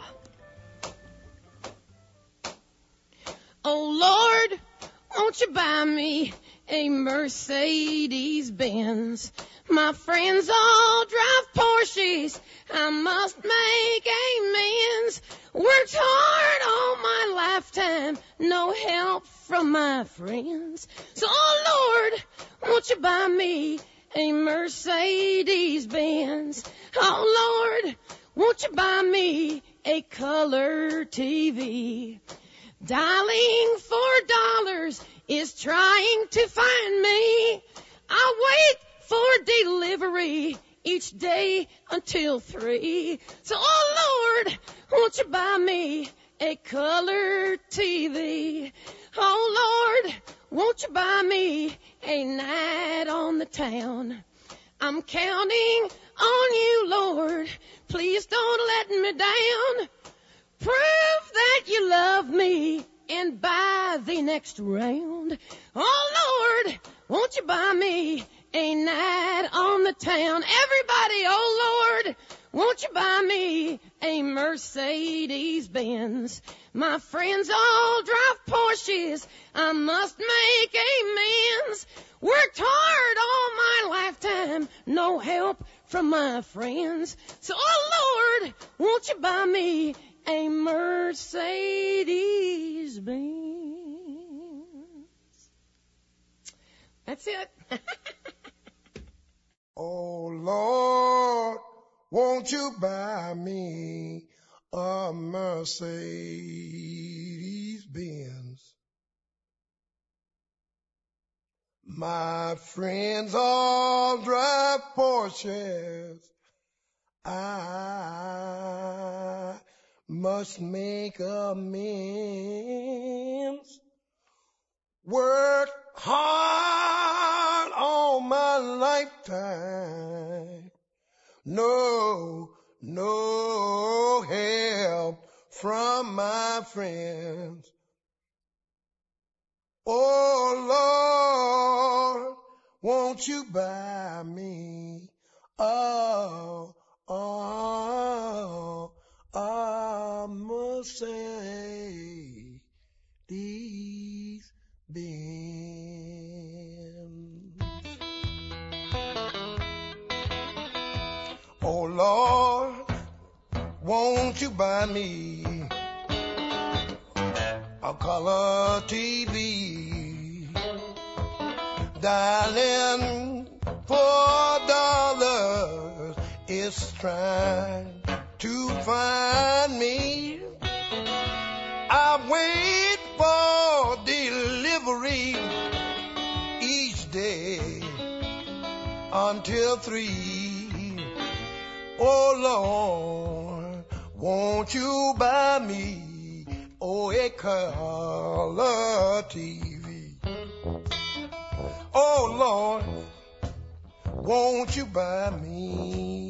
Oh Lord, won't you buy me a Mercedes-Benz? My friends all drive Porsches, I must make amends. Worked hard all my lifetime, no help from my friends. So, oh Lord, won't you buy me a Mercedes-Benz? Oh Lord, won't you buy me a color T V? Dialing for dollars is trying to find me. I wait for delivery each day until three. So, oh Lord, won't you buy me a color T V? Oh Lord, won't you buy me a night on the town? I'm counting on you, Lord. Please don't let me down. Prove that you love me and buy the next round. Oh Lord, won't you buy me a night on the town? Everybody, oh Lord, won't you buy me a Mercedes-Benz? My friends all drive Porsches, I must make amends. Worked hard all my lifetime, no help from my friends. So, oh Lord, won't you buy me a Mercedes-Benz? That's it. Oh Lord, won't you buy me a Mercedes-Benz? My friends all drive Porsches, I must make amends. Work hard all my lifetime, no, no help from my friends. Oh Lord, won't you buy me a, a, a Mercedes-Benz? Oh Lord, won't you buy me a color T V? Darling, four dollars is trying to find me. I wait for delivery each day until three. Oh Lord, won't you buy me oh a color T V? Oh Lord, won't you buy me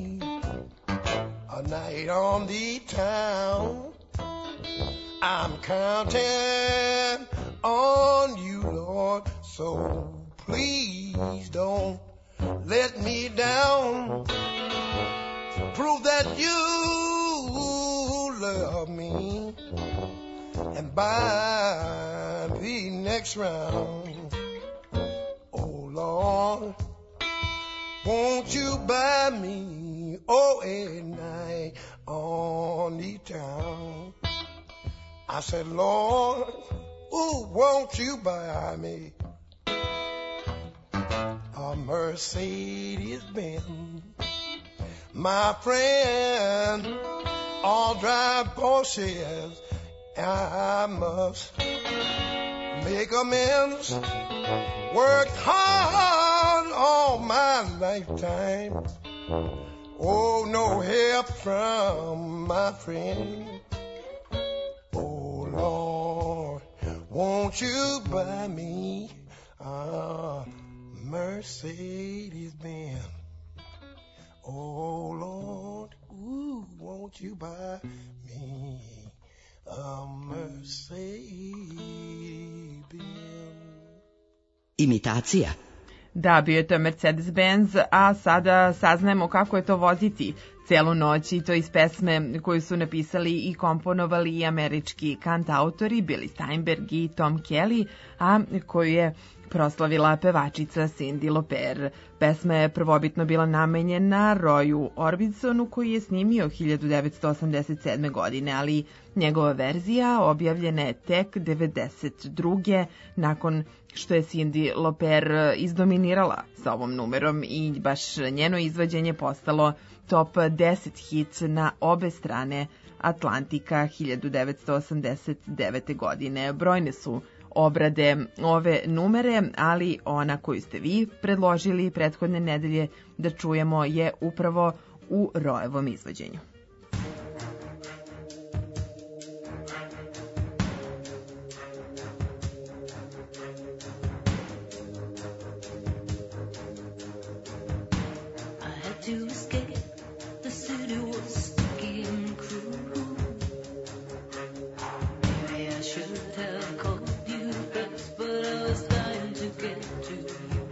a night on the town? I'm counting on you, Lord, so please don't let me down. Prove that you love me and buy the next round. Oh Lord, won't you buy me oh a night on the town? I said, Lord, ooh, won't you buy me a Mercedes-Benz. My friend, all drive Porsches. I must make amends. Worked hard all my lifetime. Oh, no help from my friend. Oh, Lord, won't you buy me a Mercedes-Benz? Oh, Lord, ooh, won't you buy me a Mercedes-Benz? Imitacija. Da, bio je to Mercedes-Benz, a sada saznajemo kako je to voziti celu noć, i to iz pesme koju su napisali i komponovali i američki kantautori Billy Steinberg i Tom Kelly, a koju je proslavila pevačica Cyndi Lauper. Pesma je prvobitno bila namenjena Royu Orbisonu, koji je snimio hiljadu devetsto osamdeset sedme. godine, ali njegova verzija objavljena je tek devedeset druge. nakon što je Cyndi Lauper izdominirala sa ovom numerom i baš njeno izvođenje postalo top deset hit na obe strane Atlantika hiljadu devetsto osamdeset devete. godine. Brojne su obrade ove numere, ali ona koju ste vi predložili prethodne nedelje da čujemo je upravo u Royevom izvođenju.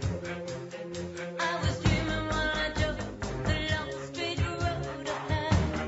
I was dreaming while I drove the long straight road ahead.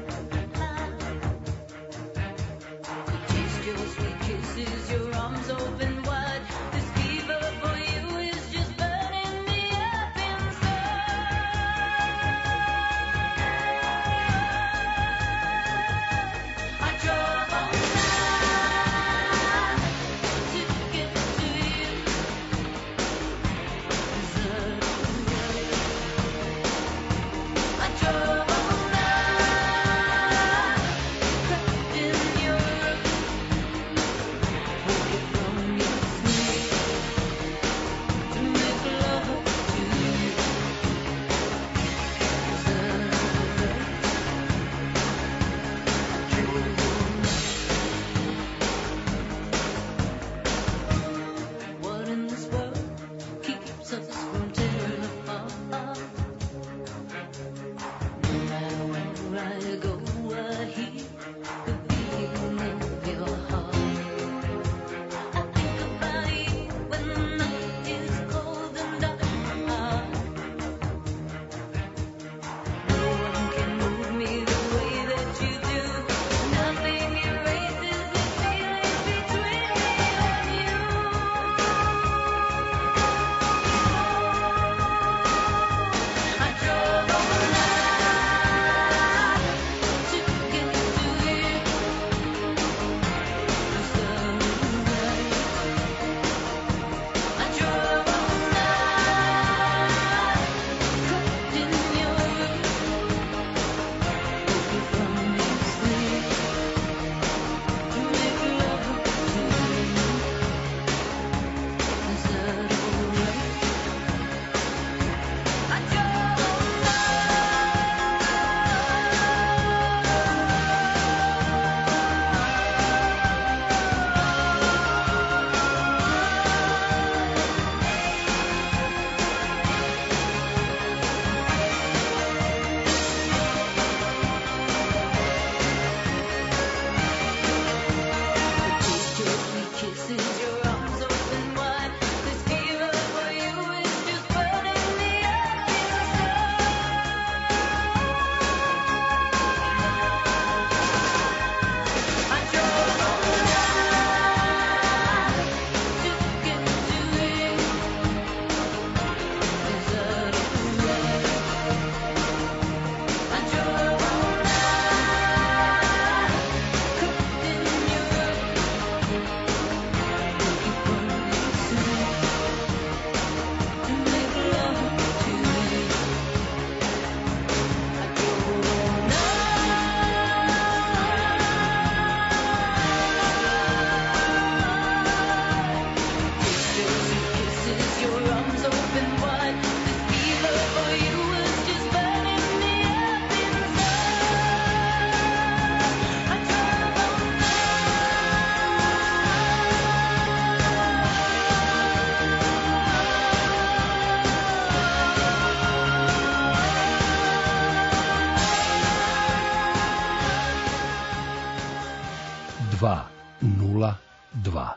dva.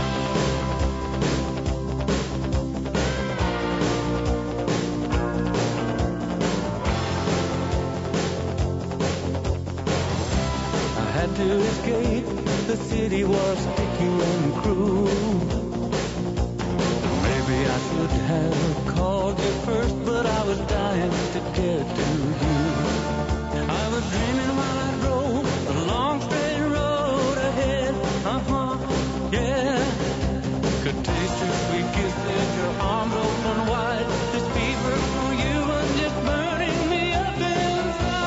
To escape, the city was sticky and cruel. Maybe I should have called you first, but I was dying to get to you. I was dreaming while I drove the long straight road ahead. Uh-huh, yeah. Could taste your sweet kisses, your arms open wide. This fever for you was just burning me up inside.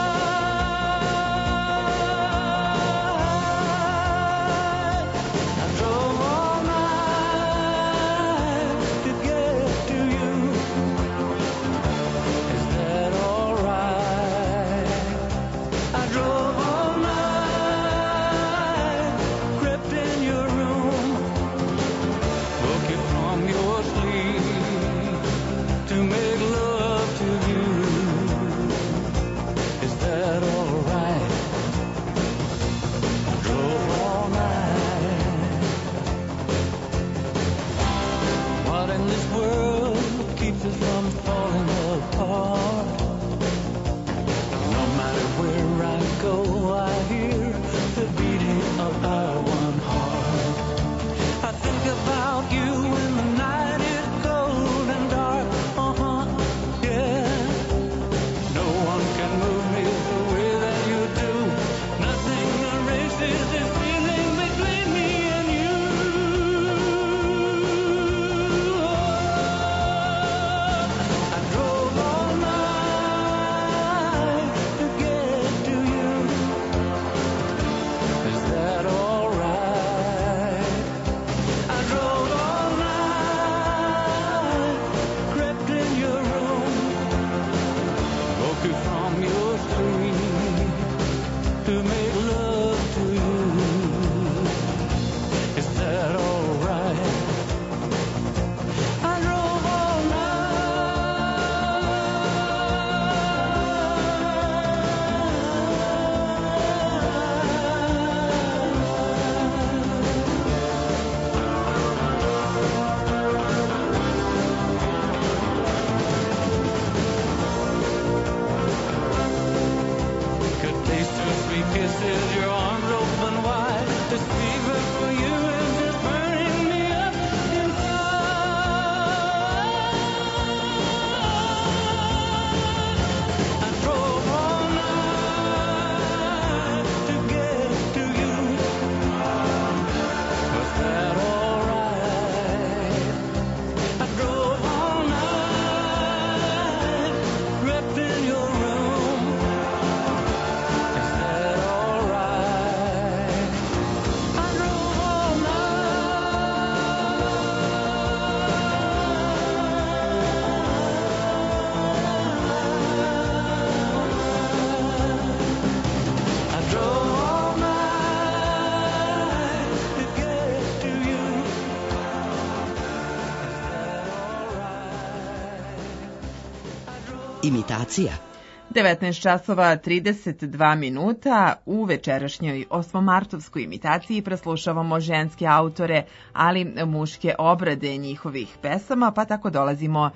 Imitacija. devetnaest časova trideset dva minuta. U večerašnjoj osmomartovskoj imitaciji preslušavamo ženske autore, ali muške obrade njihovih pesama, pa tako dolazimo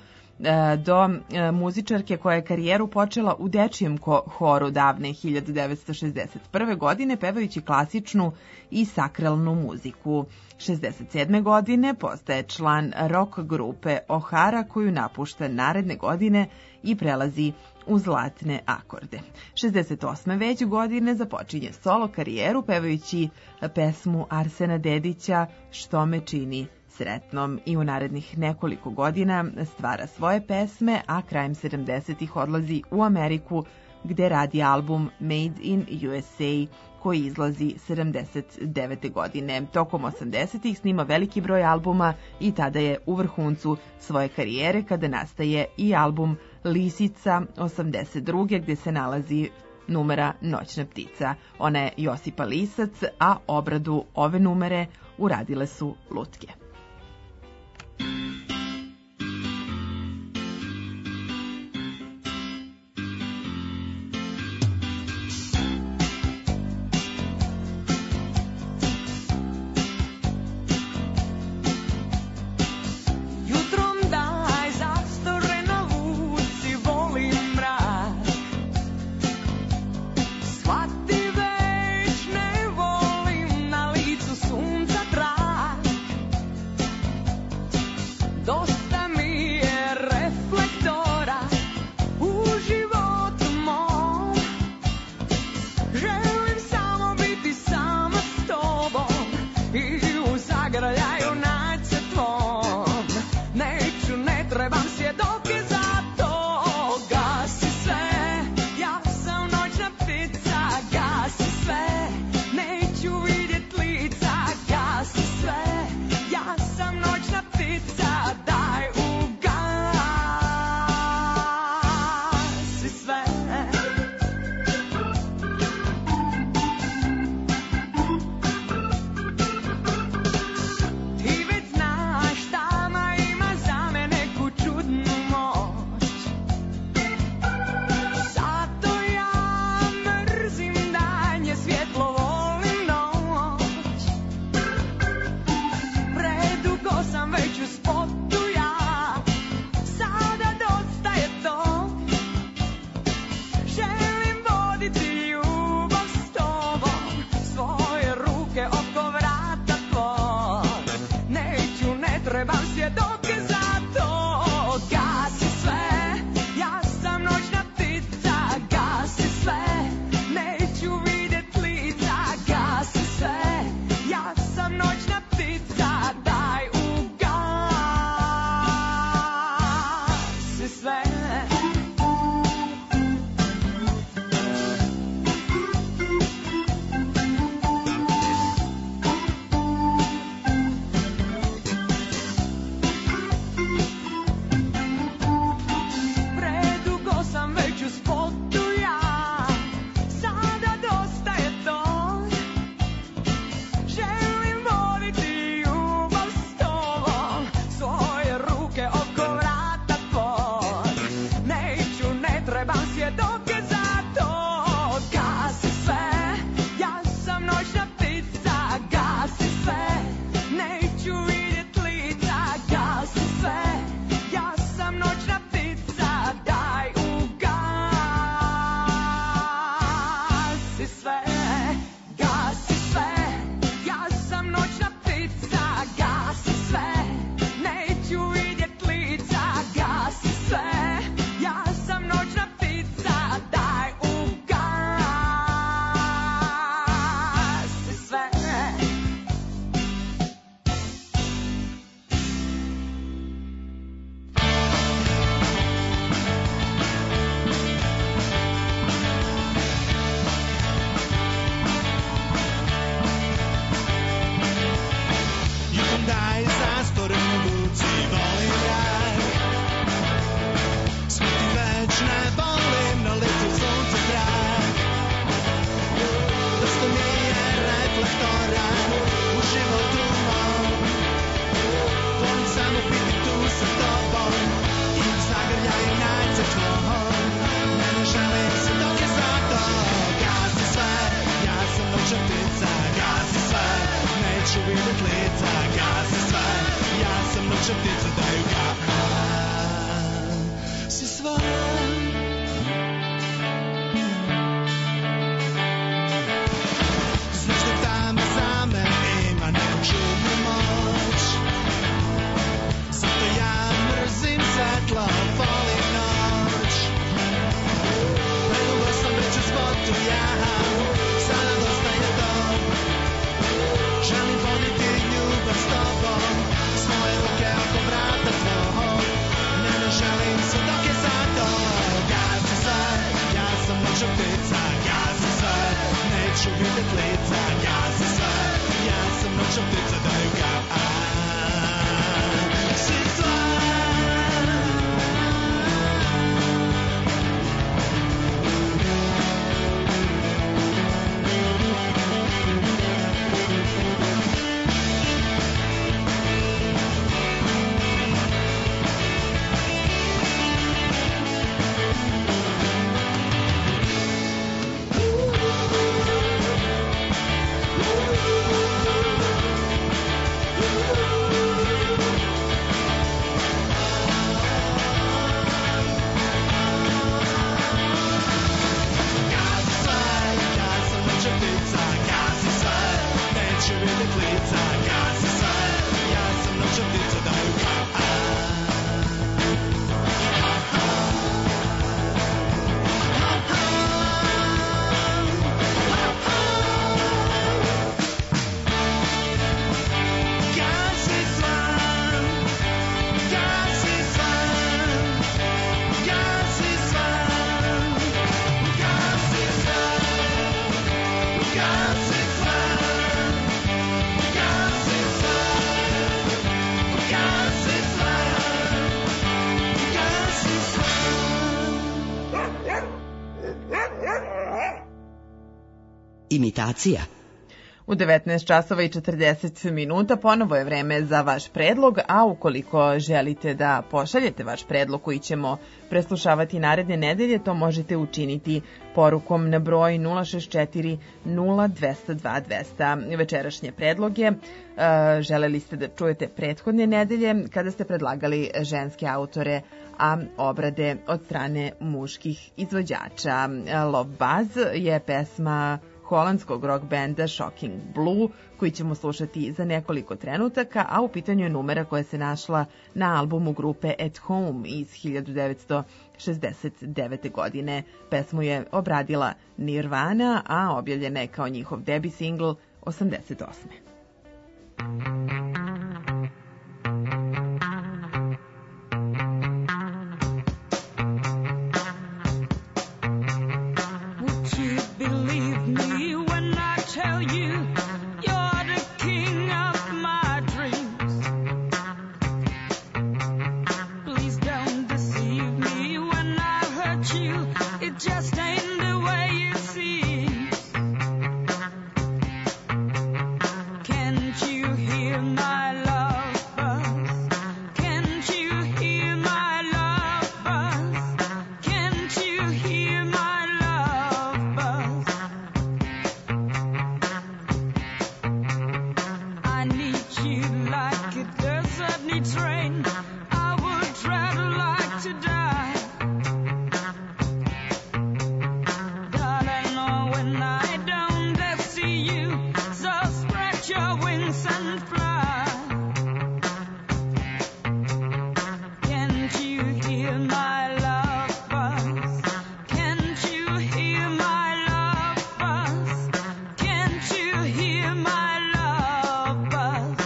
do muzičarke koja je karijeru počela u dečijem horu davne hiljade devetsto šezdeset prve. godine pevajući klasičnu i sakralnu muziku. šezdeset sedme. godine postaje član rock grupe O'Hara koju napušta naredne godine i prelazi u zlatne akorde. šezdeset osme. već godine započinje solo karijeru pevajući pesmu Arsena Dedića Što me čini sretnom i u narednih nekoliko godina stvara svoje pesme, a krajem sedamdesetih odlazi u Ameriku gde radi album Made in U S A koji izlazi sedamdeset devete. godine. Tokom osamdesetih snima veliki broj albuma i tada je u vrhuncu svoje karijere kada nastaje i album Lisica osamdeset druge. gde se nalazi numera Noćna ptica. Ona je Josipa Lisac, a obradu ove numere uradile su Lutke. neću, ne trebam svjedoke za to. Gasi sve, ja sam noćna ptica. Gasi sve, neću vidjet lica. Gasi sve, ja sam noćna ptica. Daj ugasi sve. Ti već znaš, tama ima za me neku čudnu moć. Zato ja mrzim danje, svjetlo volim noć. Predugo sam već u spotu ja, sada dosta je to. Želim voditi ljubav s tobom, svoje ruke oko vrata tvoj. Neću, ne trebam svjedoke za to. Gasi sve, ja sam noćna ptica. Gasi sve, neću vidjet lica. Gasi sve, ja sam noćna ptica. Daj ugasi sve. Predugo sam već u spotu ja, sada dosta je to. Želim voditi ljubav s tobom, svoje ruke oko vrata tvoj. Neću, ne trebam svjedoke za to. Gasi sve, ja sam noćna ptica. Gasi sve, neću vidjet lica. Gasi sve, ja sam noćna ptica. Daj ugasi sve. Gasi sve, ja sam noćna ptica. Gasi sve, neću vidjet lica. Imitacija. U devetnaest časova i četrdeset minuta ponovo je vreme za vaš predlog, a ukoliko želite da pošaljete vaš predlog koji ćemo preslušavati naredne nedelje, to možete učiniti porukom na broj nula šest četiri nula dva zero dva dva zero zero. Večerašnje predloge uh, želeli ste da čujete prethodne nedelje kada ste predlagali ženske autore, a obrade od strane muških izvođača. Love Buzz je pesma holandskog rock benda Shocking Blue, koji ćemo slušati za nekoliko trenutaka, a u pitanju je numera koja se našla na albumu grupe At Home iz hiljadu devetsto šezdeset devete. godine. Pesmu je obradila Nirvana, a objavljena je kao njihov debi singl osamdeset osme. Tell you you're the king of my dreams. Please don't deceive me when I hurt you. It just ain't the way it seems. Can't you hear my love buzz? Can't you hear my love buzz? Can't you hear my love buzz? Like a desert needs rain, I would rather like to die. Darling, oh, when I don't I see you, so spread your wings and fly. Can't you hear my love buzz? Can't you hear my love buzz? Can't you hear my love buzz?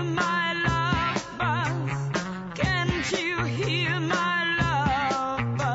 Hear my love buzz.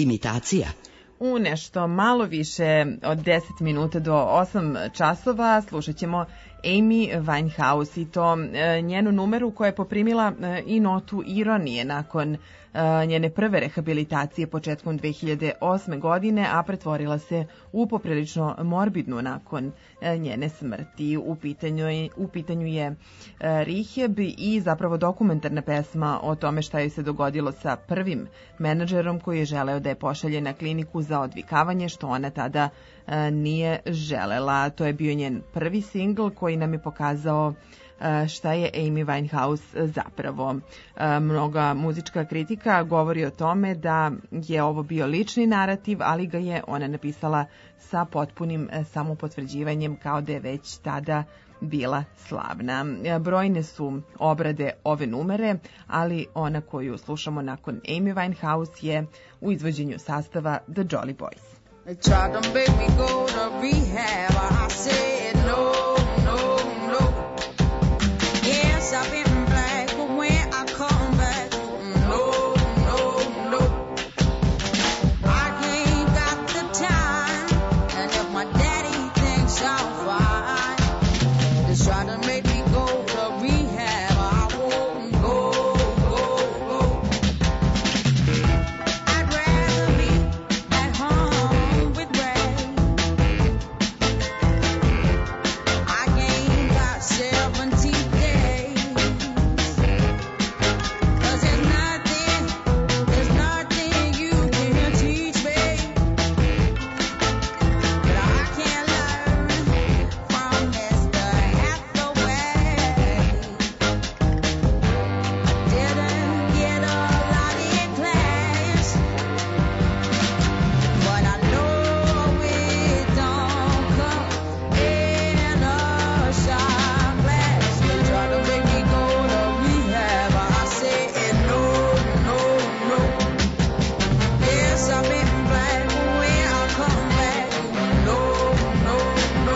Imitacija. U nešto malo više od deset minuta do osam časova slušat ćemo Amy Winehouse i to e, njenu numeru koja je poprimila e, i notu ironije nakon e, njene prve rehabilitacije početkom dve hiljade osme. godine, a pretvorila se u poprilično morbidnu nakon e, njene smrti. U pitanju je, u pitanju je e, rehab i zapravo dokumentarna pesma o tome šta joj se dogodilo sa prvim menadžerom koji je želeo da je pošalje na kliniku za odvikavanje, što ona tada e, nije želela. To je bio njen prvi singl koji nam je pokazao šta je Amy Winehouse zapravo. Mnoga muzička kritika govori o tome da je ovo bio lični narativ, ali ga je ona napisala sa potpunim samopotvrđivanjem kao da je već tada bila slavna. Brojne su obrade ove numere, ali ona koju slušamo nakon Amy Winehouse je u izvođenju sastava The Jolly Boys. They tried to make me go to rehab. I said no, no, no. Yes, I've been black, but when I come back, no, no, no. I ain't got the time, and if my daddy thinks I'm fine, they try to make me go to rehab. I won't go, go, go. I'd rather be at home with Ray. I ain't got seventeen days. 'Cause there's nothing, there's nothing you can teach me that I can't learn from Mister Hathaway. I didn't get a lot in class, but I know it don't come in a shot glass. They try to make me go to rehab. I said no, no, no. Yes, I've been black, but when I come back, no, no, no.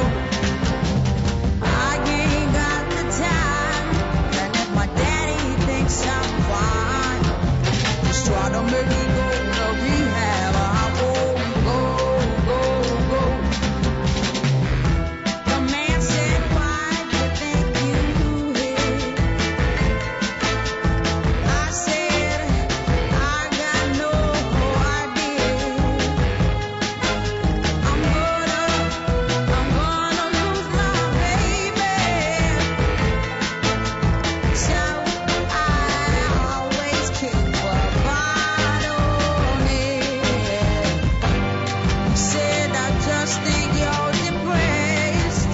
I ain't got the time, and if my daddy thinks I'm fine, just try to make me go to rehab. I won't go, go, go. The man said, why do you think you hit? I said, I got no idea. I'm gonna, I'm gonna lose my baby. So I always keep a bottle on it. He said, I just think you're depressed.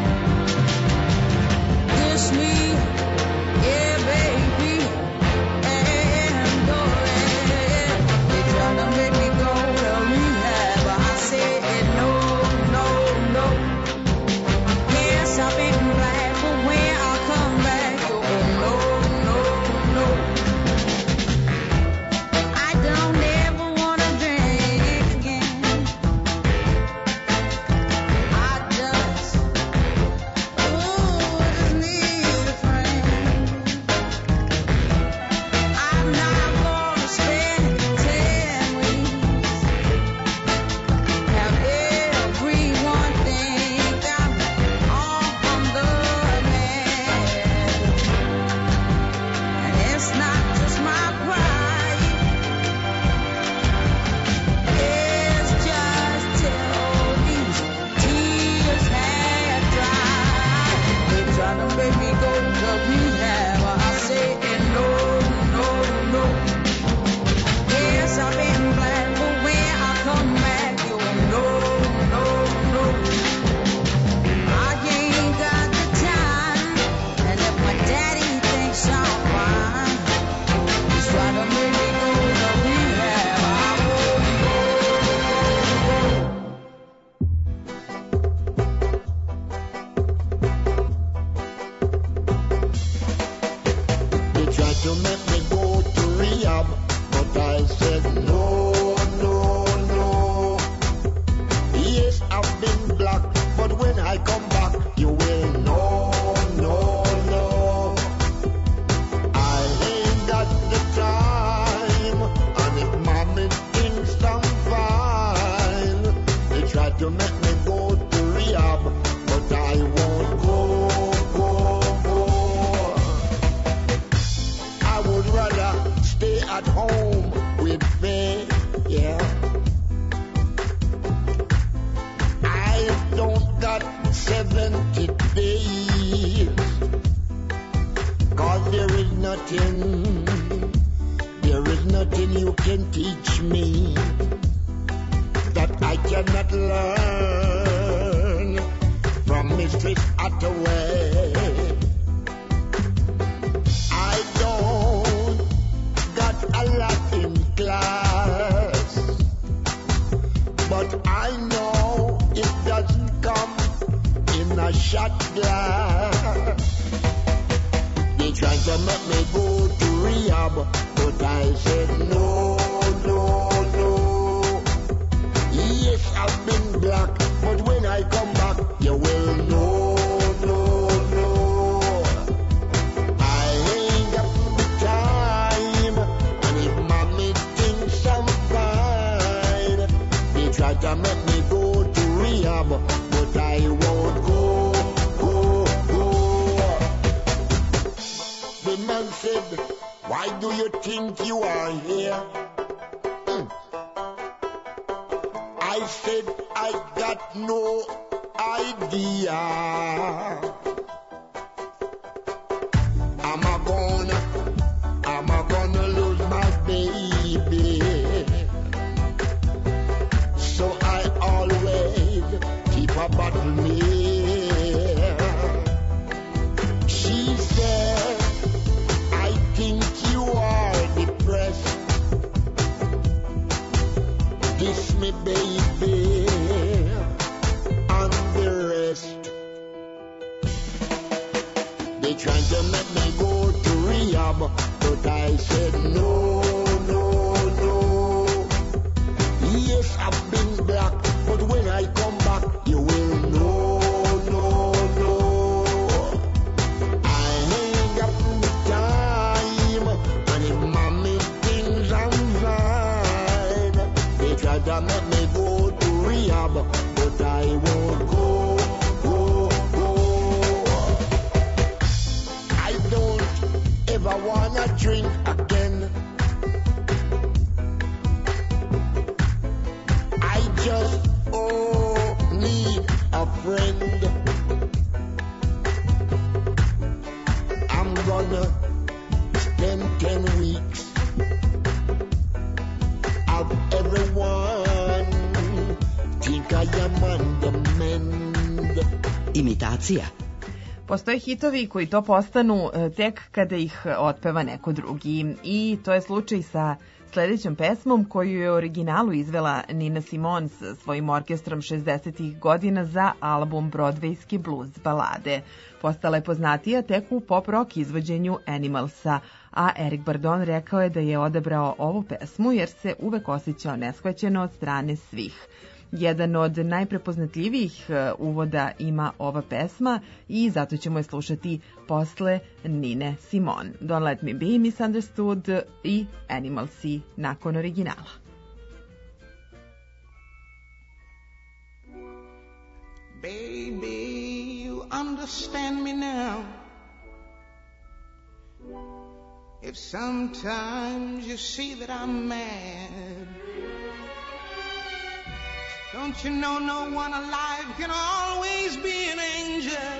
Dish me, yeah, baby, and go ahead. They try to make me go to rehab. I said no, no, no. Yes, I've been black, but when I come back, oh no, no, no. I don't ever wanna drink again. I just, ooh, just need a friend. I'm not gonna spend ten weeks. Have everyone think I'm on the man. And it's not just my pride. It's just till these tears have dried. They try to make me go to rehab. I said no, no, no. Yes, I've been black, but when I come back, you no, no, no. I ain't got the time, and if my daddy thinks I'm fine, just try to make me go to rehab. I won't go, They tried to make me go to rehab, but I said no, no, no. Yes, I've been black, but when I come back, you will know, no, no. I ain't got the time, and if mommy thinks I'm days. Cause there is nothing, there is nothing you can teach me that I cannot learn from Mistress Hathaway. I don't got a lot in class, but I know it doesn't come in a shot glass. They tried to make me go to rehab, but I said no, no, no. Yes, I've been black, but when I come back, you will know, no, no. I ain't got the time, and if mommy thinks I'm fine, they try to make me go to rehab, but I won't go, go, go. The man said, why do you think you are here? Hmm. I said, I got no idea. Am I gonna, am I gonna lose my baby? So I always keep a bottle near. She said, I think you are depressed. Kiss me, baby, and the rest. They tried to make me go to rehab, but I said no, no, no. Yes, I've been black, but when I come back, you will know, no, no. I ain't got the time, and if mommy thinks I'm fine, they try to make me go to rehab, but I won't go, go, go. I don't ever wanna drink again. I just oh need a friend. I'm gonna spend ten weeks of everyone think I am on the mend. Imitacija. Postoje hitovi koji to postanu e, tek kada ih otpeva neko drugi. I to je slučaj sa sledećom pesmom koju je u originalu izvela Nina Simone sa svojim orkestrom šezdesetih godina za album Broadwayske blues balade. Postala je poznatija tek u pop rock izvođenju Animalsa, a Eric Burdon rekao je da je odabrao ovu pesmu jer se uvek osjećao neshvaćeno od strane svih. Jedan od najprepoznatljivijih uvoda ima ova pesma i zato ćemo je slušati posle Nine Simone. Don't Let Me Be Misunderstood i Animalsi nakon originala. Baby, you understand me now. If sometimes you see that I'm mad, don't you know no one alive can always be an angel?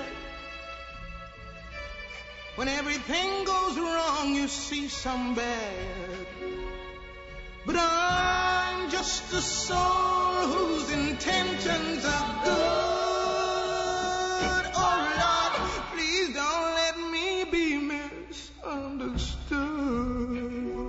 When everything goes wrong, you see some bad. But I'm just a soul whose intentions are good. Oh Lord, please don't let me be misunderstood.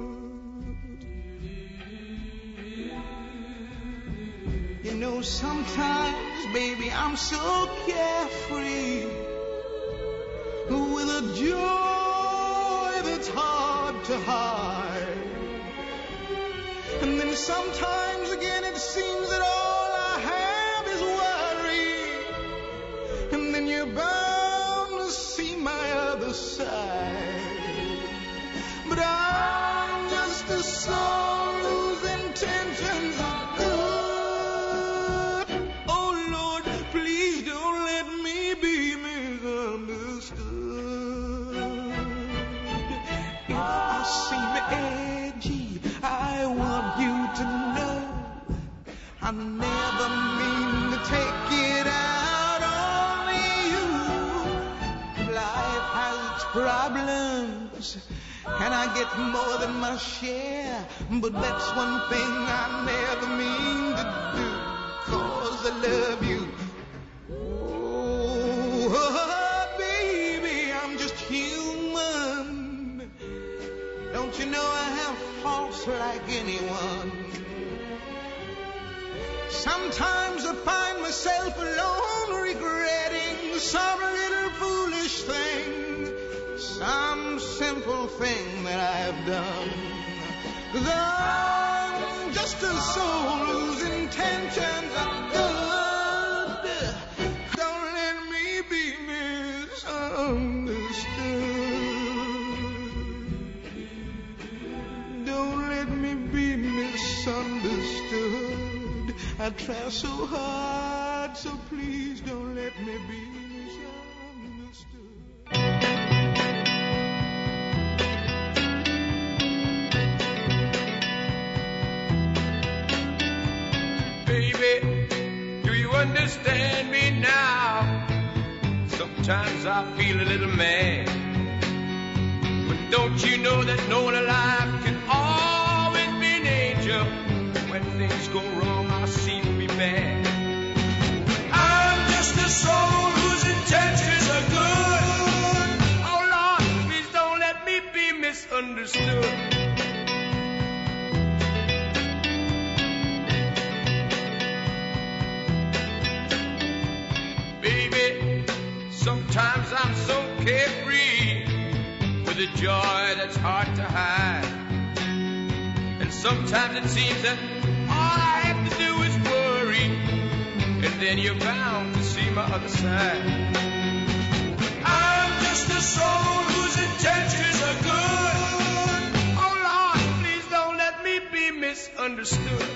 You know, sometimes, baby, I'm so carefree, with a joy that's hard to hide. And then sometimes again it seems that all I have is worry. And then you're bound to see my other side. But I'm just a soul whose intentions are good. Oh Lord, please don't let me be misunderstood. If I seem edgy, I want you to know I never mean to take it out on you. problems, and I get more than my share. But that's one thing I never mean to do, 'cause I love you. Oh, baby, I'm just human. Don't you know I have faults like anyone? Sometimes I find myself alone regretting some little foolish thing, some simple thing that I've done. 'Cause I'm just a soul whose intentions are good. Don't let me be misunderstood. Don't let me be misunderstood. I try so hard, so please don't let me be misunderstood. Baby, do you understand me now? Sometimes I feel a little mad, but don't you know that no one alive can always be an angel? When things go wrong, I seem to be bad. I'm just a soul whose intentions are good. Oh Lord, please don't let me be misunderstood. Baby, sometimes I'm so carefree with a joy that's hard to hide. And sometimes it seems that all I have to do is worry, and then you're bound to see my other side. I'm just a soul whose intentions are good. Oh Lord, please don't let me be misunderstood.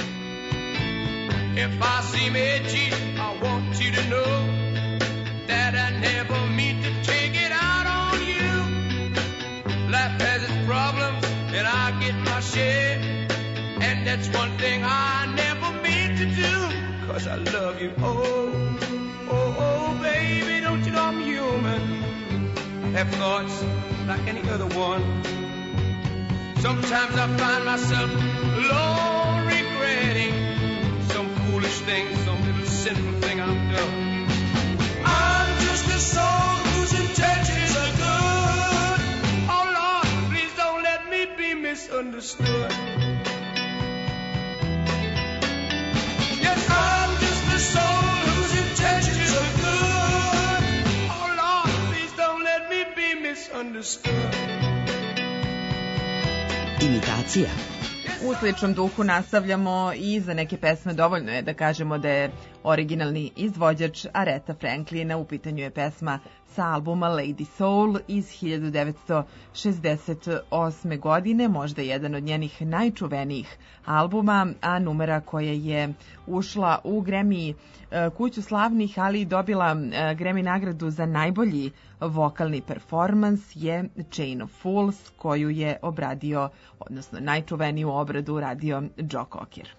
If I seem edgy, I want you to know that I never mean to take it out on you. Life has its problems, and I get my share. And that's one thing I never meant to do, 'cause I love you. Oh, oh, oh, baby, don't you know I'm human? I have thoughts like any other one. Sometimes I find myself alone regretting some foolish thing, some little sinful thing I've done. I'm just a soul whose intentions are good. Oh Lord, please don't let me be misunderstood. Yes, I'm just a soul whose intentions are good. Oh Lord, please don't let me be misunderstood. Imitacija. U sličnom duhu nastavljamo i za neke pesme dovoljno je da kažemo da je originalni izvođač Aretha Franklina. U pitanju je pesma sa albuma Lady Soul iz hiljadu devetsto šezdeset osme. godine, možda jedan od njenih najčuvenijih albuma, a numera koja je ušla u Grammy kuću slavnih, ali i dobila Grammy nagradu za najbolji vokalni performans je Chain of Fools, koju je obradio, odnosno najčuveniju obradu radio Joe Cocker.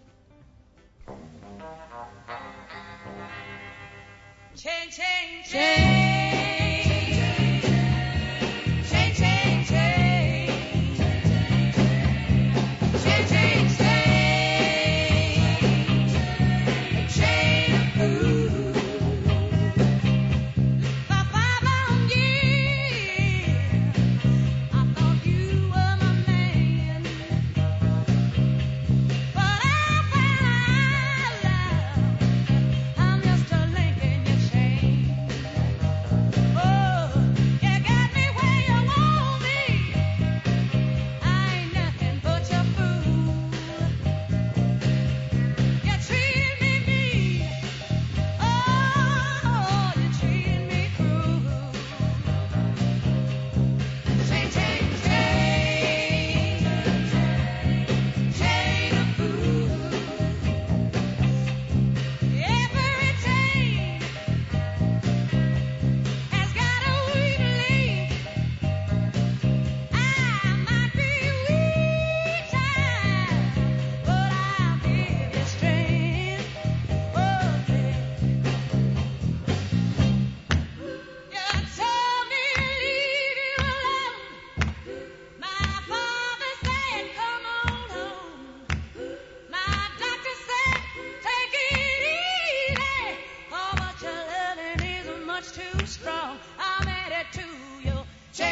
Chain, chain, chain. Chain, chain, chain. Chain, chain, chain. Chain of fools. For five long years, I thought you were my man. But I found out I'm just a link in your chain.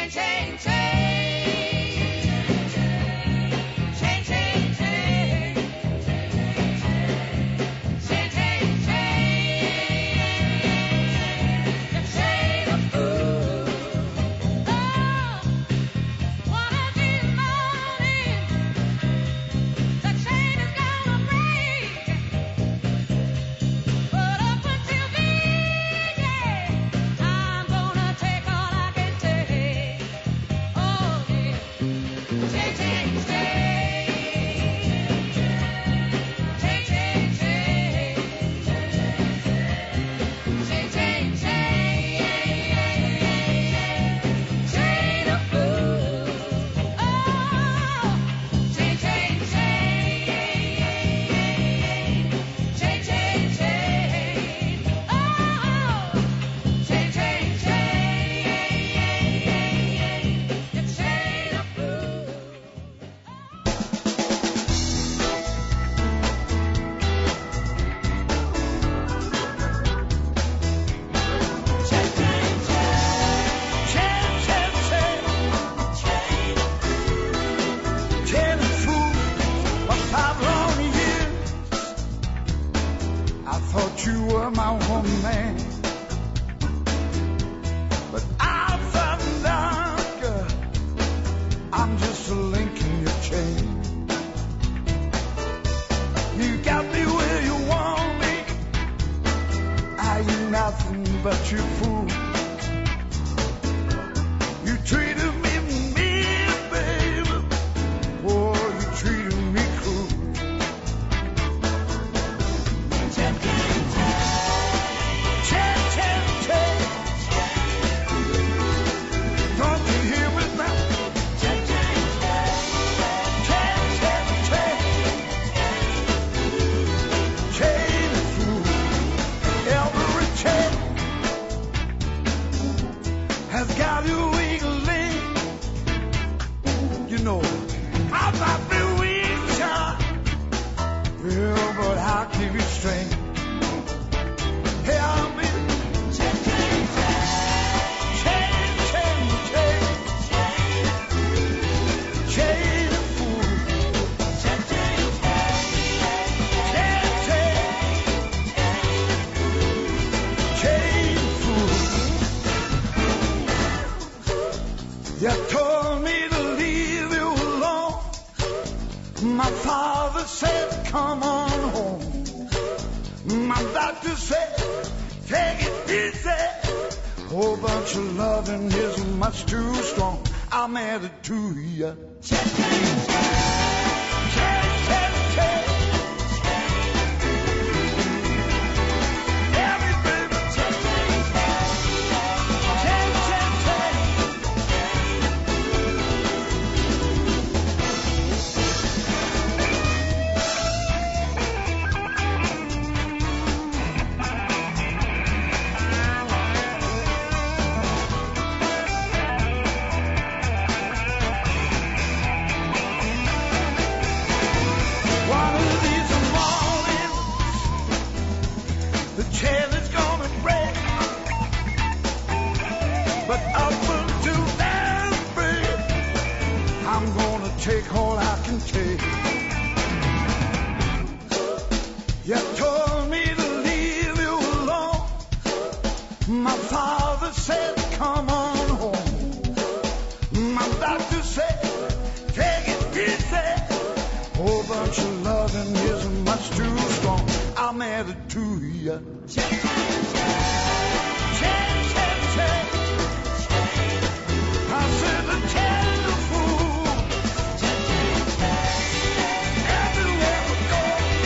Chain, chain, chain. Chain, chain, chain. Chain, chain, chain. The chain of food. Oh, one of these mornings, the chain is gonna break. But up until then, yeah, I'm gonna take all I can take. Oh yeah, chain, chain, chain, chain, chain, chain, chain, chain, chain, chain of food. Oh, chain, chain, chain, chain, chain, chain. Oh, chain, chain, chain, the chain of food. I thought you were my woman, but I found out, girl, I'm just a link in your chain. You got me where you want me, I ain't nothing but your fool. You treated me mean, baby, boy, you treated me cruel. Chain, chain, chain. Don't you hear me now? Chain, chain, chain, chain. Chain of fool. Every chain has got a weak link. You know, I'm not the weak child. Well, but how keep it straight? Help me. Chain, chain, chain, chain, chain, chain of fool. Chain, chain, chain, chain of fool. You told me to leave you alone. My father said, come on home. My doctor said, take it easy. Whole bunch of loving is much too strong. I'm added to ya. Chain, chain, chain, chain, chain. Every baby. Chain, chain, chain, chain, chain. One of these mornings, the chain is gonna break. But up until then, babe, I'm gonna take all I can take. You told me to leave you alone. My father said, come on home. My doctor said, take it easy. Whole bunch of loving is much too strong. I'm added to ya. Chain, chain, chain, chain. I said the chain of fool. Everywhere we go,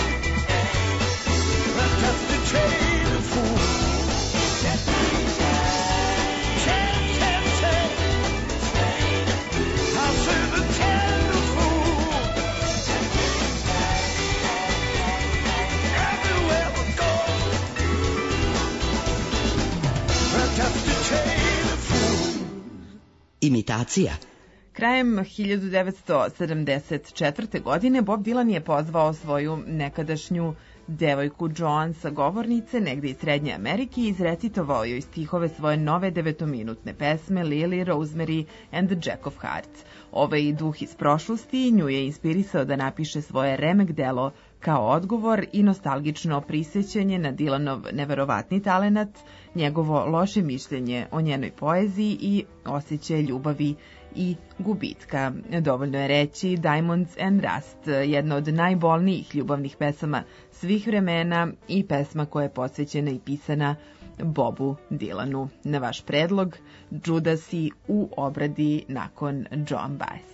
that's the chain of fool. Chain, chain, chain. I said the chain of fool. Everywhere we go, that's the chain of fool. Imitacija. Krajem hiljadu devetsto sedamdeset četvrte. godine Bob Dylan je pozvao svoju nekadašnju devojku Joan sa govornice negde iz Srednje Amerike i izrecitovao joj stihove svoje nove devetominutne pesme Lily, Rosemary and the Jack of Hearts. Ovaj duh iz prošlosti nju je inspirisao da napiše svoje remek delo kao odgovor i nostalgično prisjećanje na Dylanov neverovatni talenat, njegovo loše mišljenje o njenoj poeziji i osjećaj ljubavi i gubitka. Dovoljno je reći Diamonds and Rust, jedna od najbolnijih ljubavnih pesama svih vremena i pesma koja je posvećena i pisana Bobu Dylanu. Na vaš predlog, Judasi u obradi nakon Joan Baez.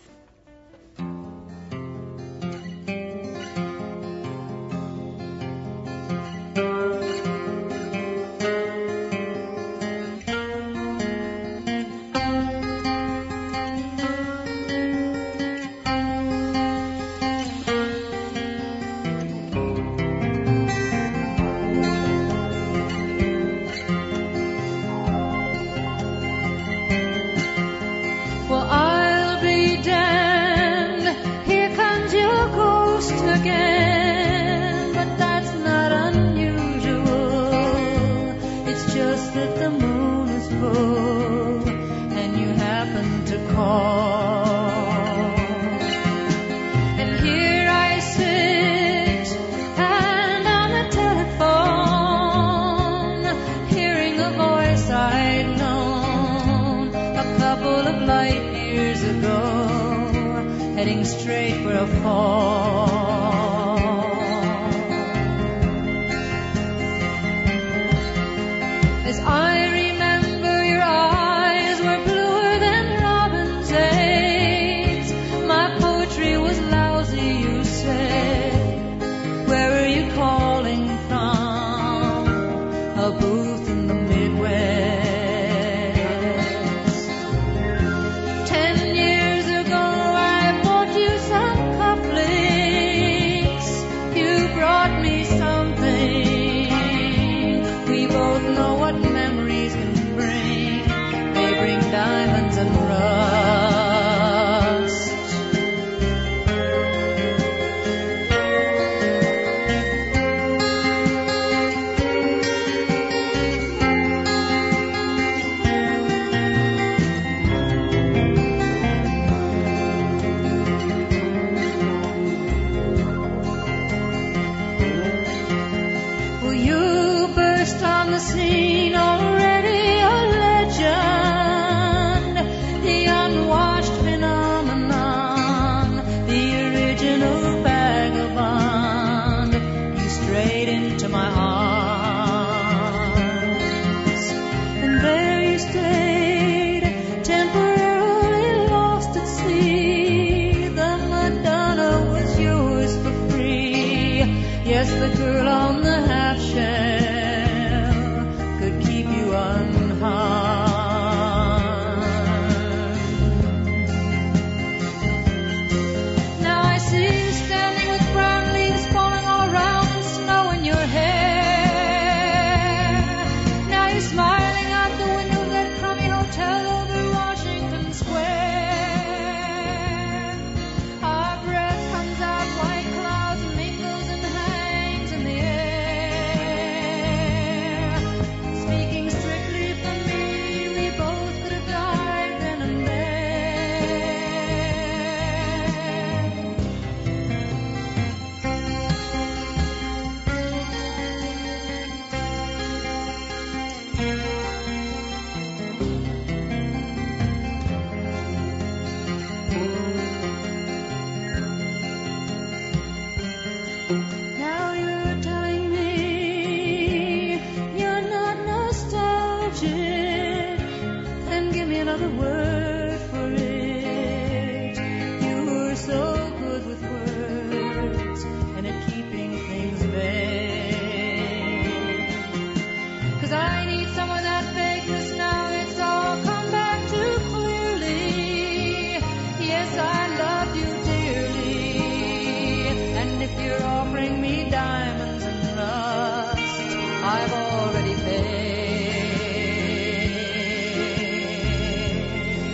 I've already paid.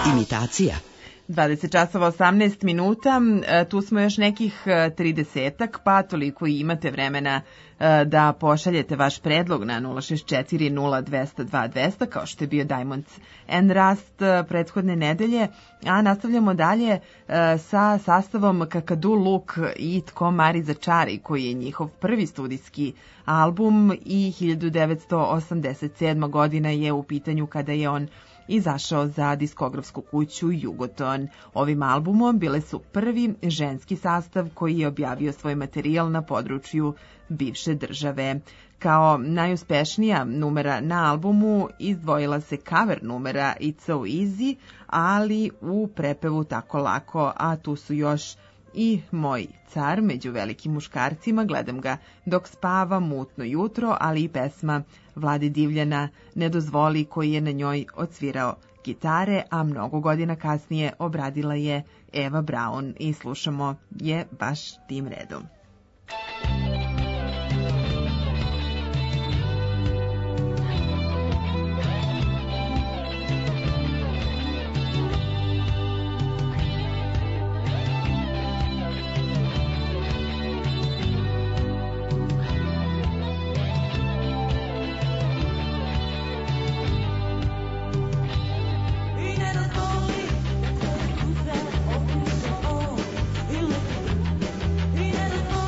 Imitacija. dvadeset časova osamnaest minuta, e, tu smo još nekih tridesetak, pa toliko i imate vremena e, da pošaljete vaš predlog na nula šest četiri nula dva zero dva dva zero zero, kao što je bio Diamonds and Rust e, prethodne nedelje, a nastavljamo dalje e, sa sastavom Kakadu Luk i Tko Mari začari, koji je njihov prvi studijski album i hiljadu devetsto osamdeset sedma godina je u pitanju kada je on izašao za diskografsku kuću Jugoton. Ovim albumom bile su prvi ženski sastav koji je objavio svoj materijal na području bivše države. Kao najuspešnija numera na albumu izdvojila se cover numera It's So Easy, ali u prepevu Tako lako, a tu su još i Moj car među velikim muškarcima, Gledam ga dok spava, Mutno jutro, ali i pesma Vlade Divljana Ne dozvoli, koji je na njoj odsvirao gitare, a mnogo godina kasnije obradila je Eva Braun i slušamo je baš tim redom. He never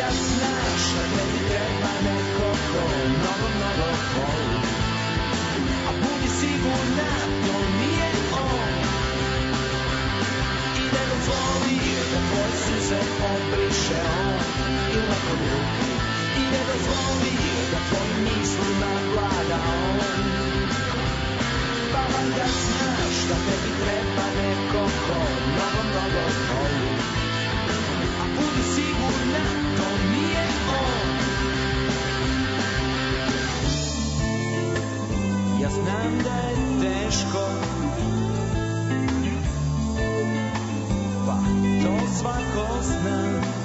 znaš da tebi treba neko ko mnogo, mnogo voli. A budi sigurna, to nije on. I ne dozvoli da tvoje suze obriše on ili neko drugi. I ne dozvoli da tvojim mislima vlada on. Pa valjda znaš da tebi treba neko ko mnogo, mnogo voli. A budi sigurna, to nije on. Ja znam da je teško, pa to svako zna.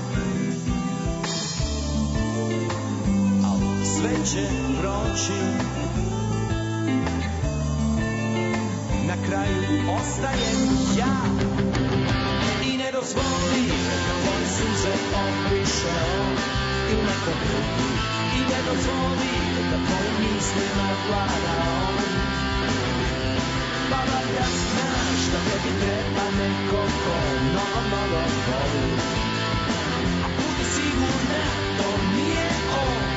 Al sve će proći, na kraju ostajem ja. I ne dozvoli da tvoje suze obriše on ili neko drugi. I ne dozvoli da tvojim mislima vlada on. Pa valjda znaš da tebi treba neko ko mnogo, mnogo voli. A budi sigurna, to nije on.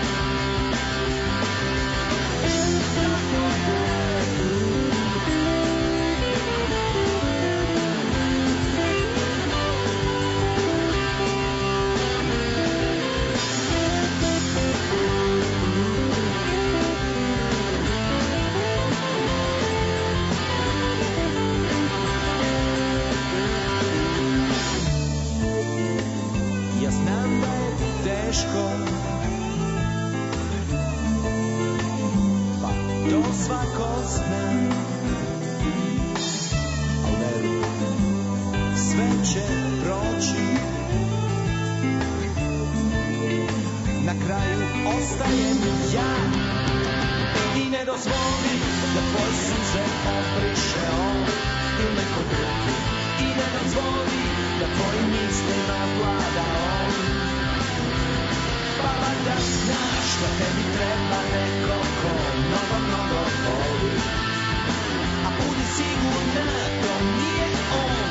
Ja znam da je teško, pa to svako zna. Al veruj, sve će proći, na kraju ostajem ja. I ne dozvoli da tvoje suze obriše on ili neko drugi. I ne dozvoli da tvojim mislima vlada on. Pa valjda znaš da tebi treba neko ko mnogo, mnogo voli. A budi sigurna, to nije on.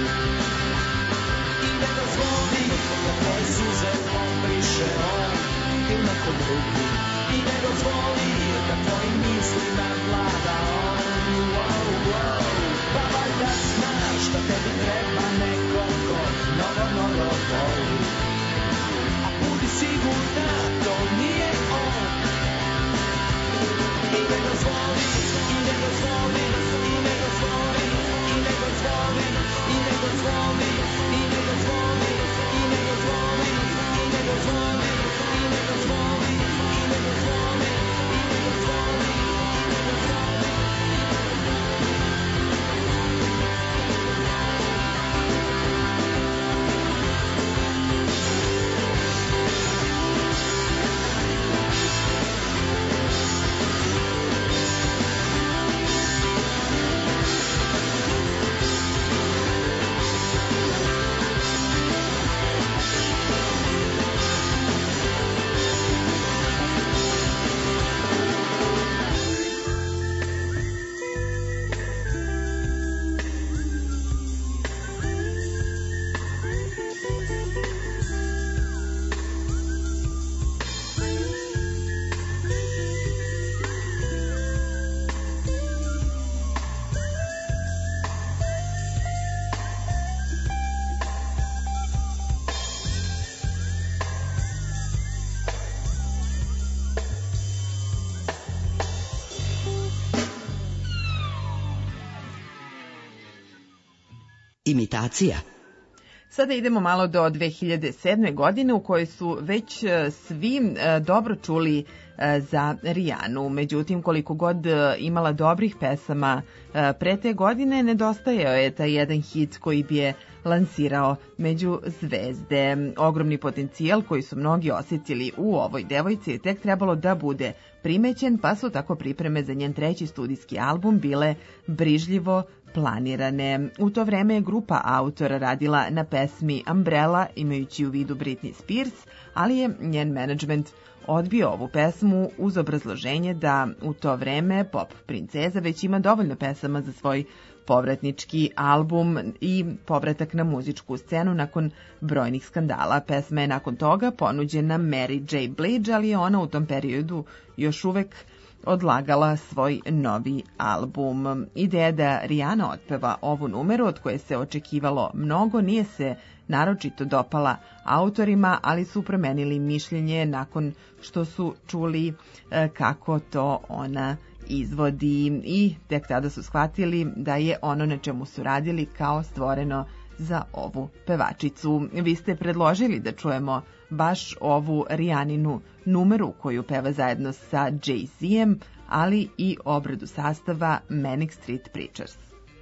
I ne dozvoli da tvoje suze obriše on ili neko drugi. I ne dozvoli da tvojim mislima vlada on. Wow, wow. Pa valjda znaš da tebi treba neko ko mnogo, mnogo voli. A budi sigurna, to nije on. I ne dozvoli, i ne dozvoli, i ne dozvoli, i ne dozvoli, i ne dozvoli, i ne dozvoli, i ne dozvoli, i ne dozvoli, i ne dozvoli, i ne dozvoli, i ne dozvoli, i ne dozvoli. Imitacija. Sada idemo malo do dve hiljade sedme. godine u kojoj su već e, svi e, dobro čuli e, za Rijanu. Međutim, koliko god e, imala dobrih pesama e, pre te godine, nedostajao je taj jedan hit koji bi je lansirao među zvezde. Ogromni potencijal koji su mnogi osjetili u ovoj devojci je tek trebalo da bude primećen, pa su tako pripreme za njen treći studijski album bile brižljivo planirane. U to vreme je grupa autora radila na pesmi Umbrella, imajući u vidu Britney Spears, ali je njen menadžment odbio ovu pesmu uz obrazloženje da u to vreme pop princeza već ima dovoljno pesama za svoj povratnički album i povratak na muzičku scenu nakon brojnih skandala. Pesma je nakon toga ponuđena Mary J. Blige, ali je ona u tom periodu još uvek odlagala svoj novi album. Ideja da Rihanna otpeva ovu numeru, od koje se očekivalo mnogo, nije se naročito dopala autorima, ali su promenili mišljenje nakon što su čuli e, kako to ona izvodi i tek tada su shvatili da je ono na čemu su radili kao stvoreno za ovu pevačicu. Vi ste predložili da čujemo baš ovu Rihanninu numeru koju peva zajedno sa Jay-Z-em, ali i obradu sastava Manic Street Preachers.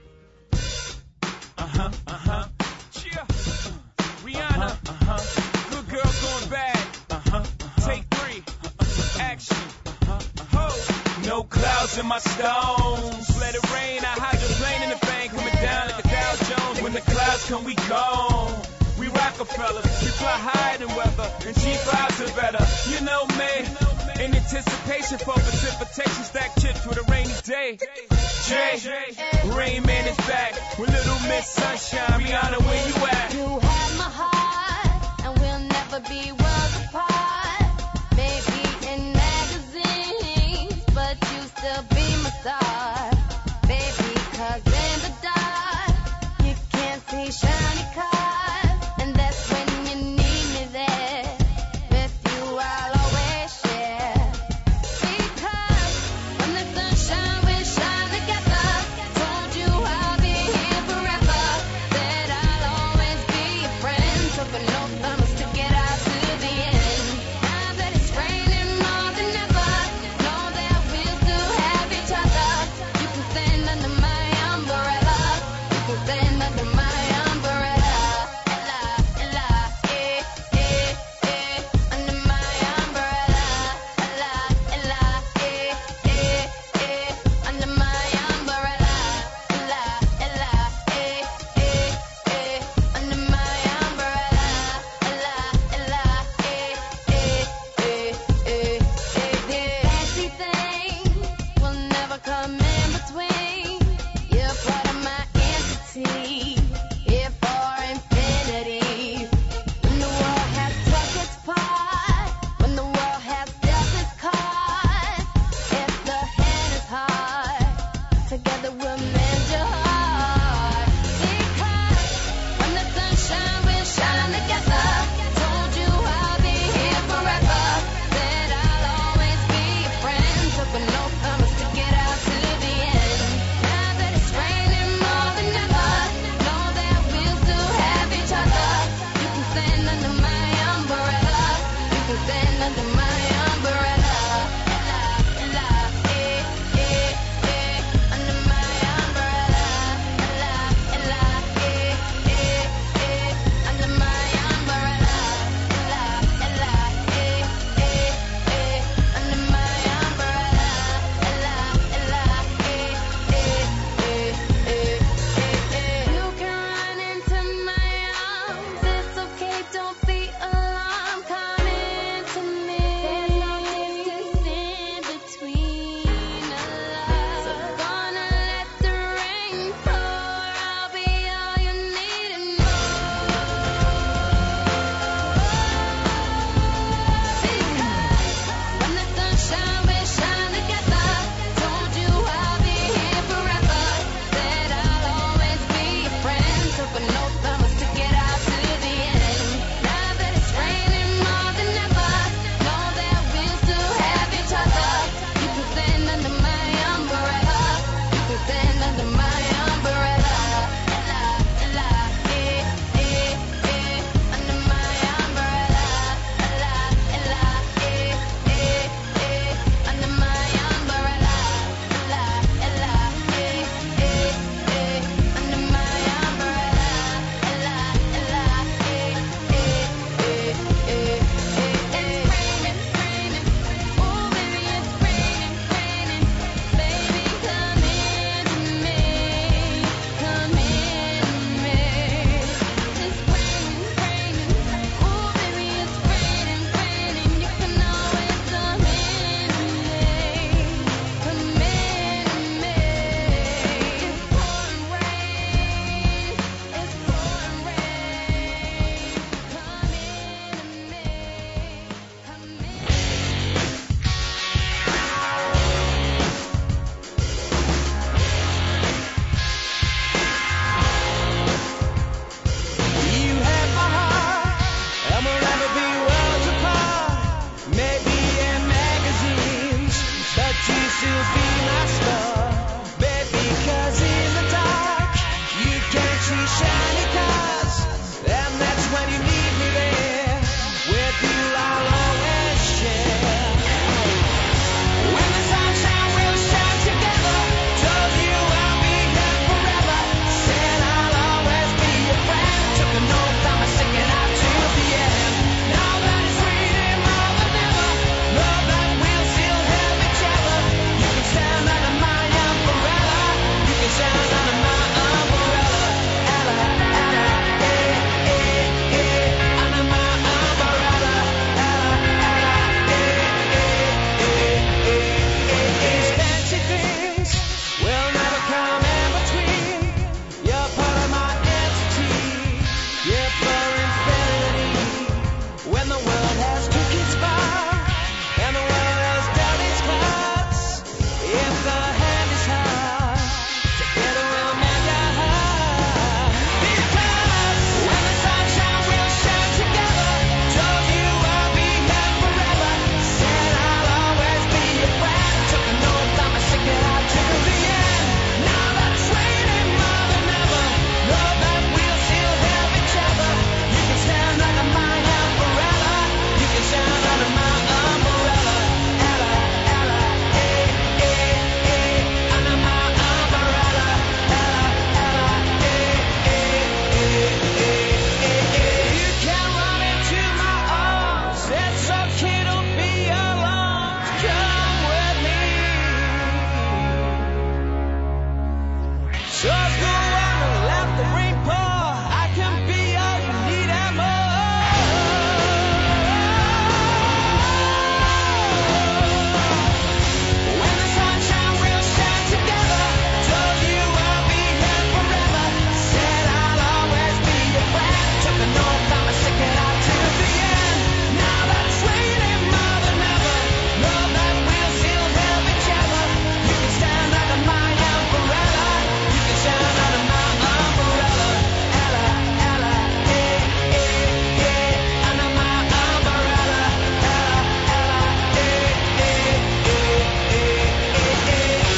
Uh-huh, uh-huh. Cheer. Uh, Rihanna. Uh-huh. Good girl going bad. Uh-huh, uh-huh. Take three. Uh-uh. Action. Uh-huh, uh-huh. No clouds in my stones. Let it rain. I hydroplane in the bank. Coming down like a Dow Jones. When the clouds come, we gone. We Rockefellers. We fly higher than weather. And cheap vibes are better. You know me. In anticipation for precipitation. Stack chips with a rainy day. Jay, Rain Man is back with Little Miss Sunshine. Rihanna, where you at? You have my heart, and we'll never be worlds apart. Maybe in magazines, but you still be my star. Baby, 'cause in the dark, you can't see shiny cars, and that's when you need me there. With you, I'll always share. Because when the sunshine will shine together, told you I'll be here forever. Said I'll always be your friend. Took an oath, I'ma stick it out to has took its part, and the world has dealt its cards. If the hand is hard, together we'll make a heart. Because when the sunshine will shine together, told you I'll be here forever. Said I'll always be your friend. Took an oath, I'ma stick it out to the end. Now that's waiting more than ever. Know that we'll still have each other. You can stand under my umbrella. You can stand under my umbrella. Ella, Ella, eh, eh, eh, under my umbrella. Ella, Ella, eh, eh, eh, eh, eh, eh. You can run into my arms. It's okay, don't be alarmed. Come with me. Just go on and let the rain pour. I can be all you need and more. When the sunshine will shine together, told you I'll be here forever. Said I'll always be your friend. Took an oath, I'ma stick it out to the end. Now that's waiting more than ever. Know that we'll still have each other. You can stand under my umbrella. You can stand under my umbrella. Ella, Ella, eh, eh, eh, under my umbrella. Ella, Ella, eh, eh, eh, eh,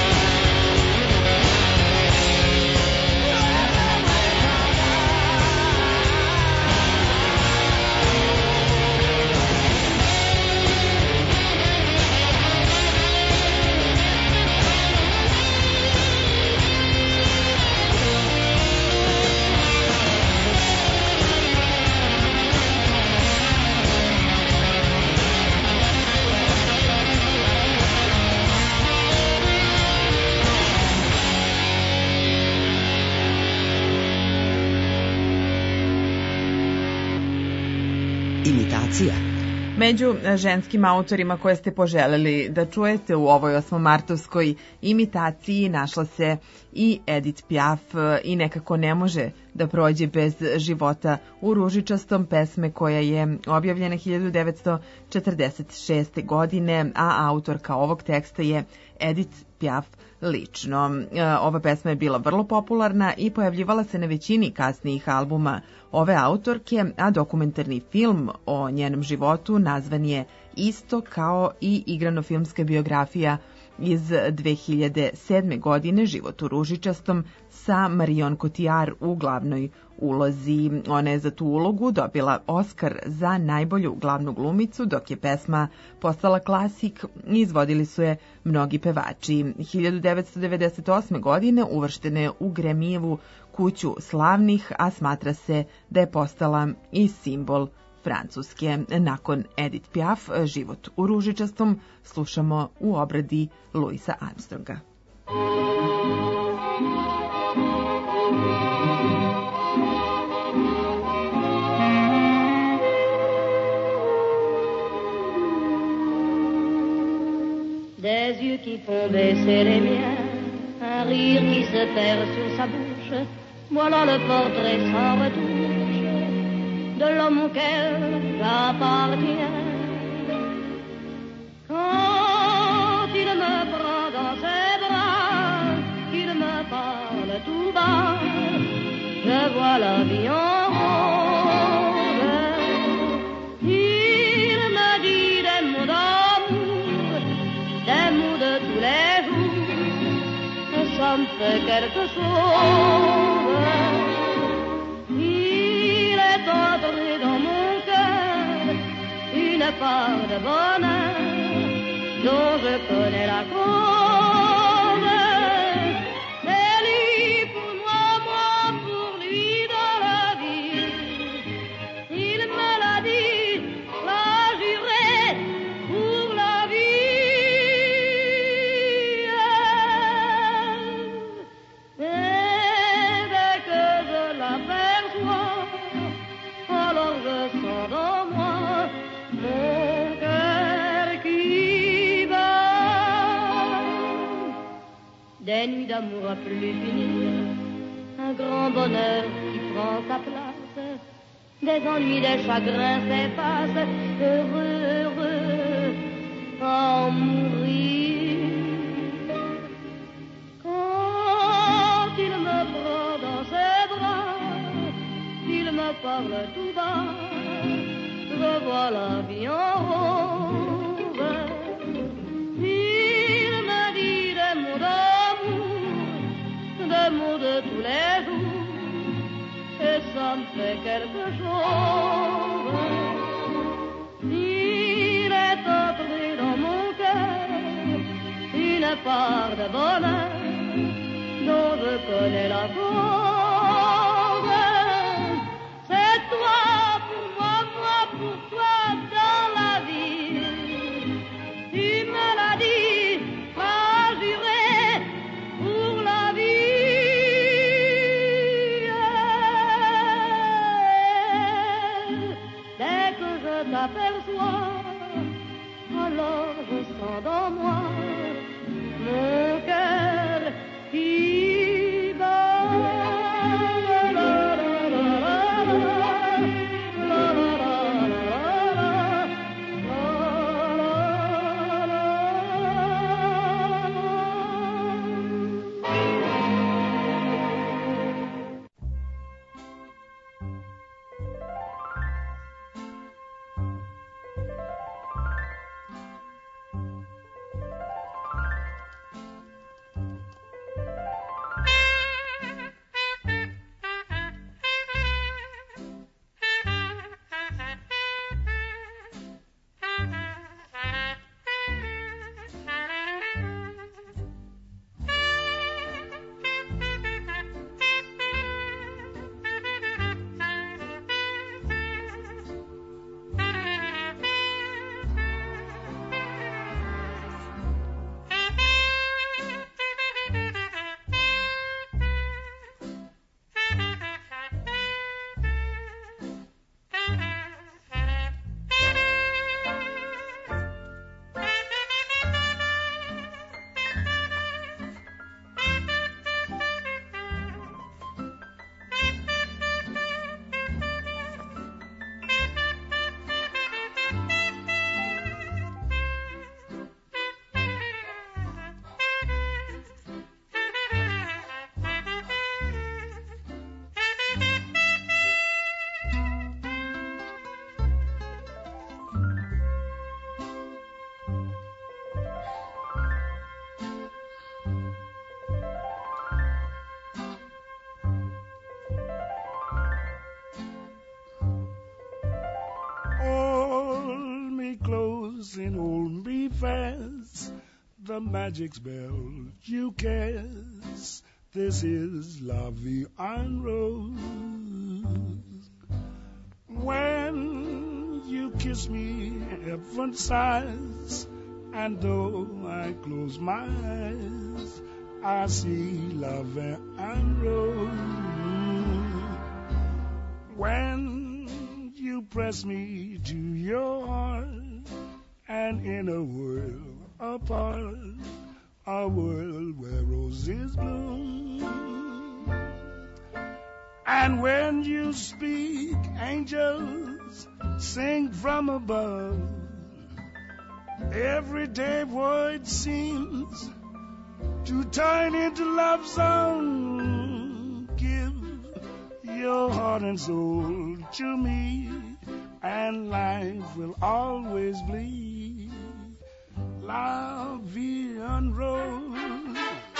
Imitacija. Među ženskim autorima koje ste poželeli da čujete u ovoj osmomartovskoj imitaciji našla se i Edith Piaf i nekako ne može da prođe bez Života u ružičastom, pesme koja je objavljena hiljadu devetsto četrdeset šeste. godine, a autorka ovog teksta je Edith Piaf lično. Ova pesma je bila vrlo popularna i pojavljivala se na većini kasnijih albuma ove autorke, a dokumentarni film o njenom životu nazvan je isto kao i igrano-filmska biografija iz dve hiljade sedme. godine Život u ružičastom sa Marion Cotillard u glavnoj ulozi. Ona je za tu ulogu dobila Oskar za najbolju glavnu glumicu, dok je pesma postala klasik i izvodili su je mnogi pevači. hiljadu devetsto devedeset osme. godine uvrštena je u Gremijevu kuću slavnih, a smatra se da je postala i simbol Francuske. Nakon Edith Piaf, Život u ružičastom slušamo u obradi Louisa Armstronga. Des yeux qui font baisser les miens, un rire qui se perd sur sa bouche, voilà le portrait sans retouche de l'homme auquel j'appartiens. Quand il me prend dans ses bras, qu'il me parle tout bas, je vois la vie en rose. Il me dit des mots d'amour, des mots de tous les jours, et ça me fait quelque chose. Il est entré dans mon cœur une part de bonheur dont je connais la cause. Mais lui pour moi, moi pour lui dans la vie, il me l'a dit, l'a juré pour la vie. Et dès que je l'aperçois, alors je sens dans moi mon cœur qui bat. Des nuits d'amour à plus finir, un grand bonheur qui prend sa place. des ennuis, des chagrins s'effacent, heureux, heureux, en mourir. Quand il me prend dans ses bras, il me parle tout bas, je vois la vie en rose. Il me dit des mots d'amour, des mots de tous les jours, et ça me fait quelque chose. Il est entré dans mon cœur une part de bonheur dont je connais la cause. C'est toi pour moi, moi pour toi dans la vie. Tu me l'as dit, m'as juré pour la vie. Dès que je t'aperçois, alors je sens dans moi mon cœur qui bat. La, la, la, la, la, la, Hold me close and hold me fast. The magic spell you cast. This is La Vie en Rose. When you kiss me, heaven sighs, and though I close my eyes, I see La Vie en Rose. When you press me to your heart, and in a world apart, a world where roses bloom. And when you speak, angels sing from above. Everyday word seems to turn into love song. Give your heart and soul to me, and life will always be La Vie en Rose.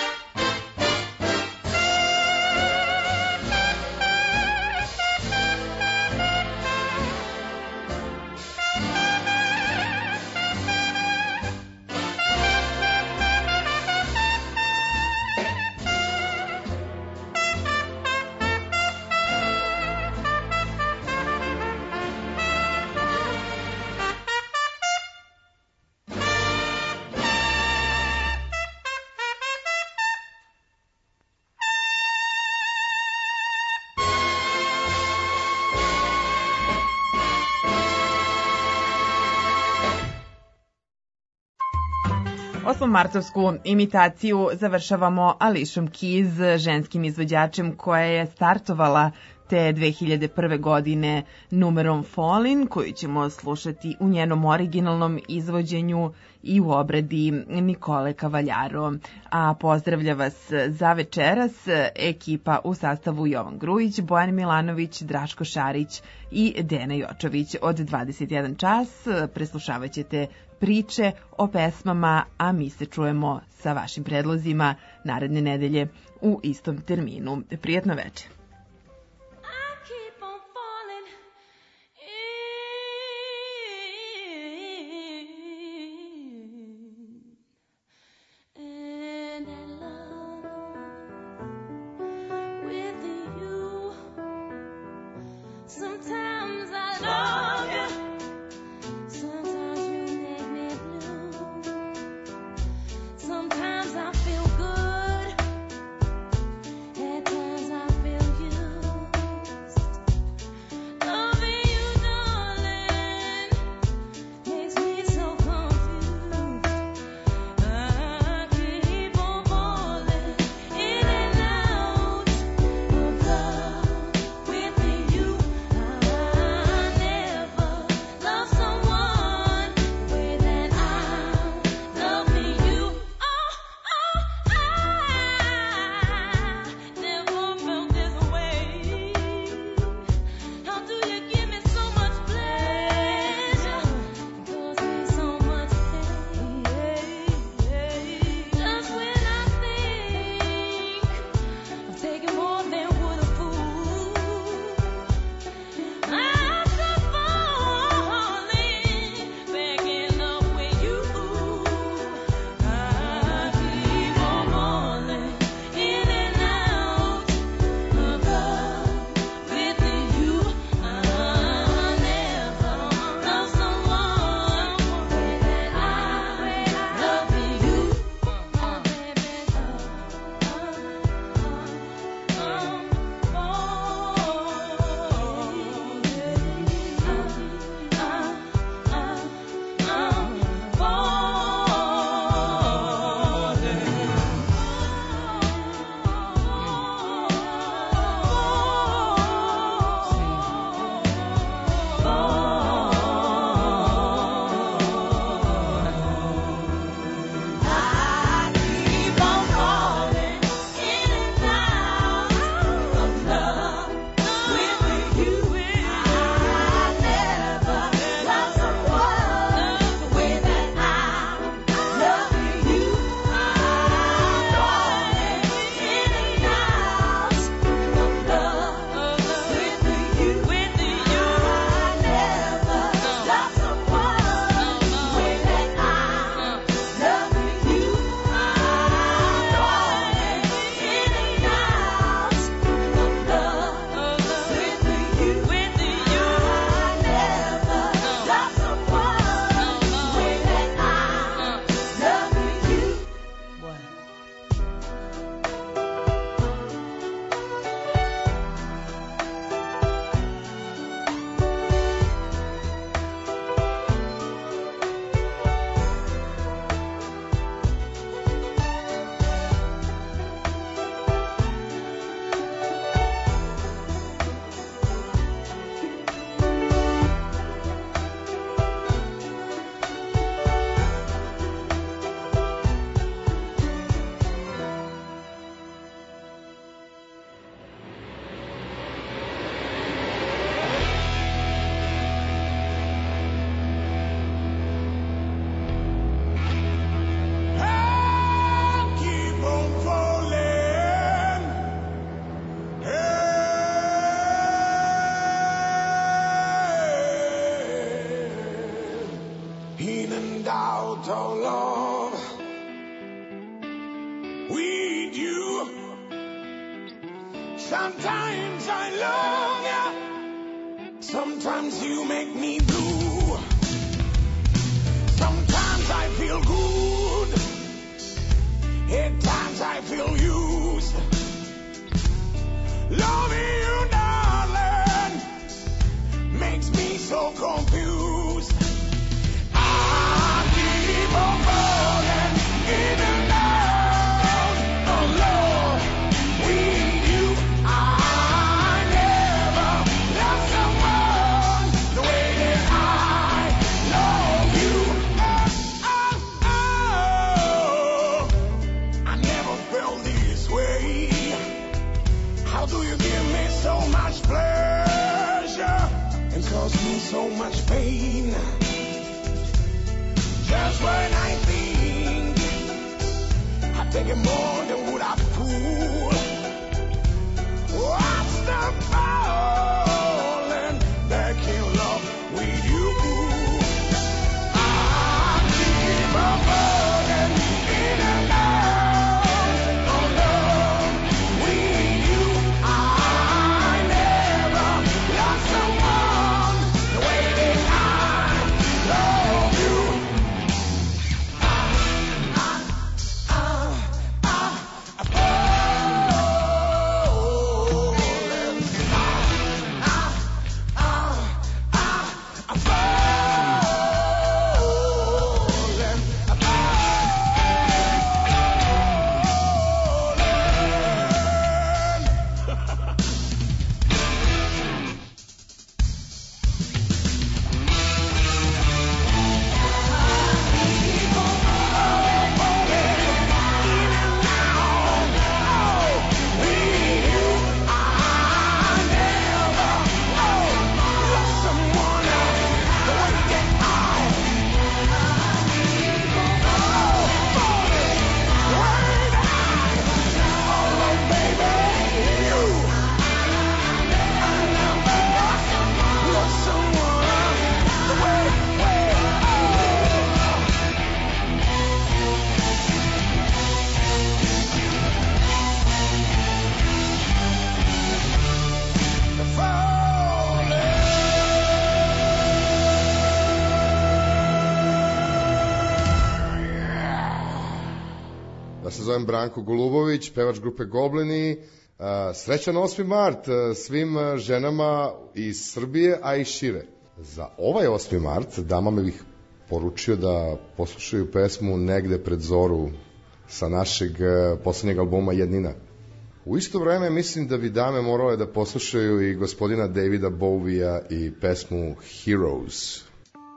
Osmomartovsku imitaciju završavamo Alishom Keys, ženskim izvođačem koja je startovala te dve hiljade prve godine numerom Fallin, koju ćemo slušati u njenom originalnom izvođenju i u obradi Nikole Cavagliaro. A pozdravlja vas za večeras ekipa u sastavu Jovan Grujić, Bojan Milanović, Draško Šarić i Dena Jočović. Od dvadeset jedan čas preslušavat ćete priče o pesmama, a mi se čujemo sa vašim predlozima naredne nedelje u istom terminu. Prijetno večer. Sometimes I love you, sometimes you make me blue. Sometimes I feel good, at times I feel used. Loving you, darling, makes me so confused. I keep on falling in and out of love with you. I never se zovem Branko Golubović, pevač grupe Goblini. Srećan osmi mart svim ženama iz Srbije, a i šire. Za ovaj osmi mart damama bih poručio da poslušaju pesmu Negde pred zoru sa našeg poslednjeg albuma Jednina. U isto vreme mislim da bi dame morale da poslušaju i gospodina Davida Bowija i pesmu Heroes.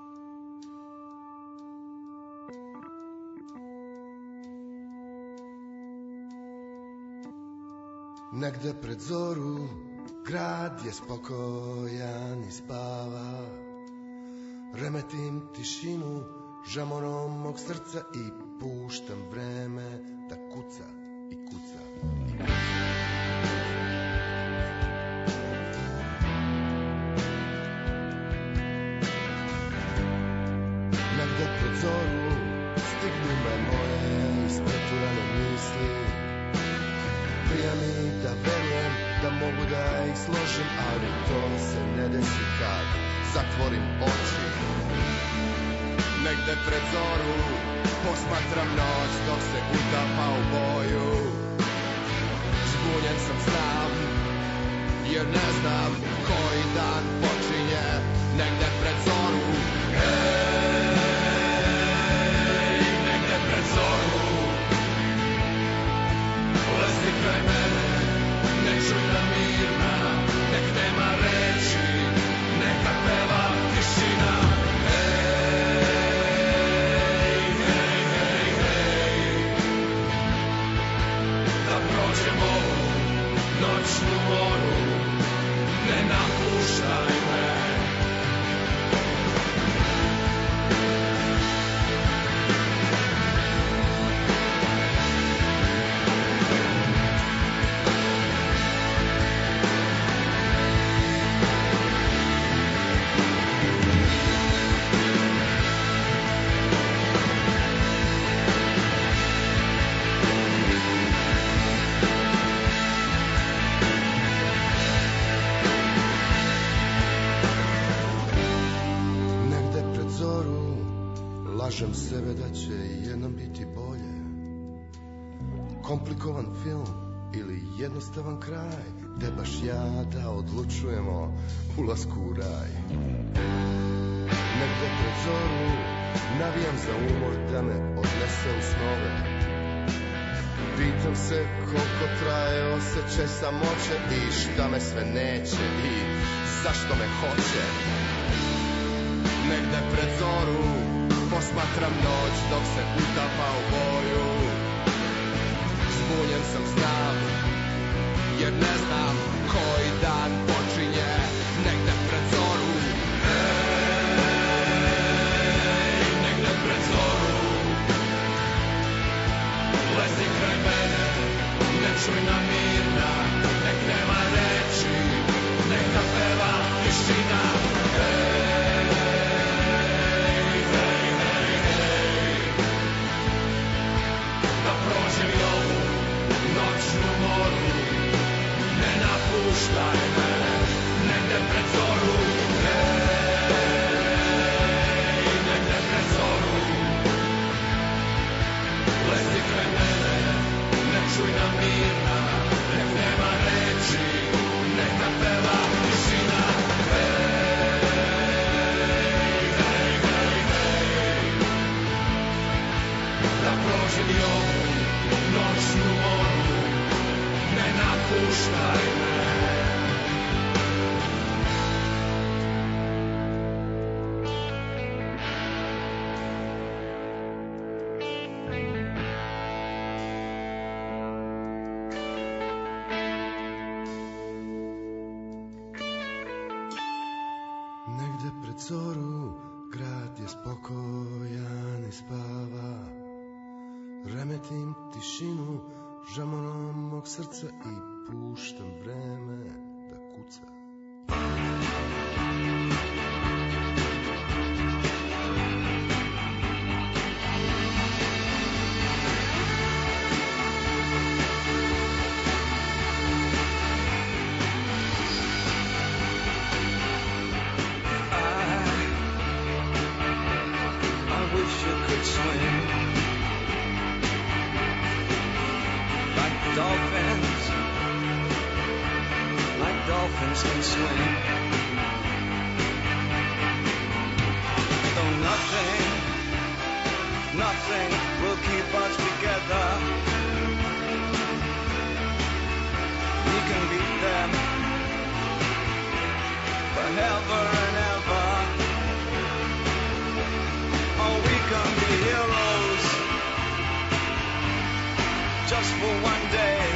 Negde pred zoru grad je spokojan i spava. Remetim tišinu žamorom mog srca i puštam vreme da kuca i kuca. Negde pred zoru stignu me moje ispreturane misli. Prija mi da verujem da mogu da ih složim, ali to se ne desi kad zatvorim oči. Negde pred zoru posmatram noć dok se utapa u boju. Zbunjen sam sam jer ne znam koji dan počinje. Negde pred zoru, hej, negde pred zoru lezi kraj mene, ne čujna mirna, nek nema reči, neka peva tišina. Hej, hej, hej, hej, da prođemo noćnu moru, ne napuštaj me. Lažem sebe da će jednom biti bolje. Komplikovan film ili jednostavan kraj, gde baš ja da odlučujemo ulasku u raj. Negde pred zoru navijam za umor da me odnese u snove. Pitam se koliko traje osjećaj samoće i šta me sve neće i zašto me hoće. Negde pred zoru posmatram noć dok se utapa u boju. Zbunjen sam znam jer ne znam koji dan počinje. Negde pred zoru, hej, negde pred zoru lezi kraj mene, ne čujna mirna, nek nema reči, neka peva tišina. Puštaj me, negde pred zoru, hej, negde pred zoru lezi kraj mene, ne čujna mirna, nek nema reči, neka peva tišina. Hej, hej, hej, hej, da prođem i ovu noćnu moru, ne napuštaj me. Zoru, grad je spokojan i spava. Remetim tišinu žamonom mog srca i puštam vreme da kuca. dolphins can swim. Though nothing, nothing will keep us together. We can beat them forever and ever. Oh, we can be heroes just for one day.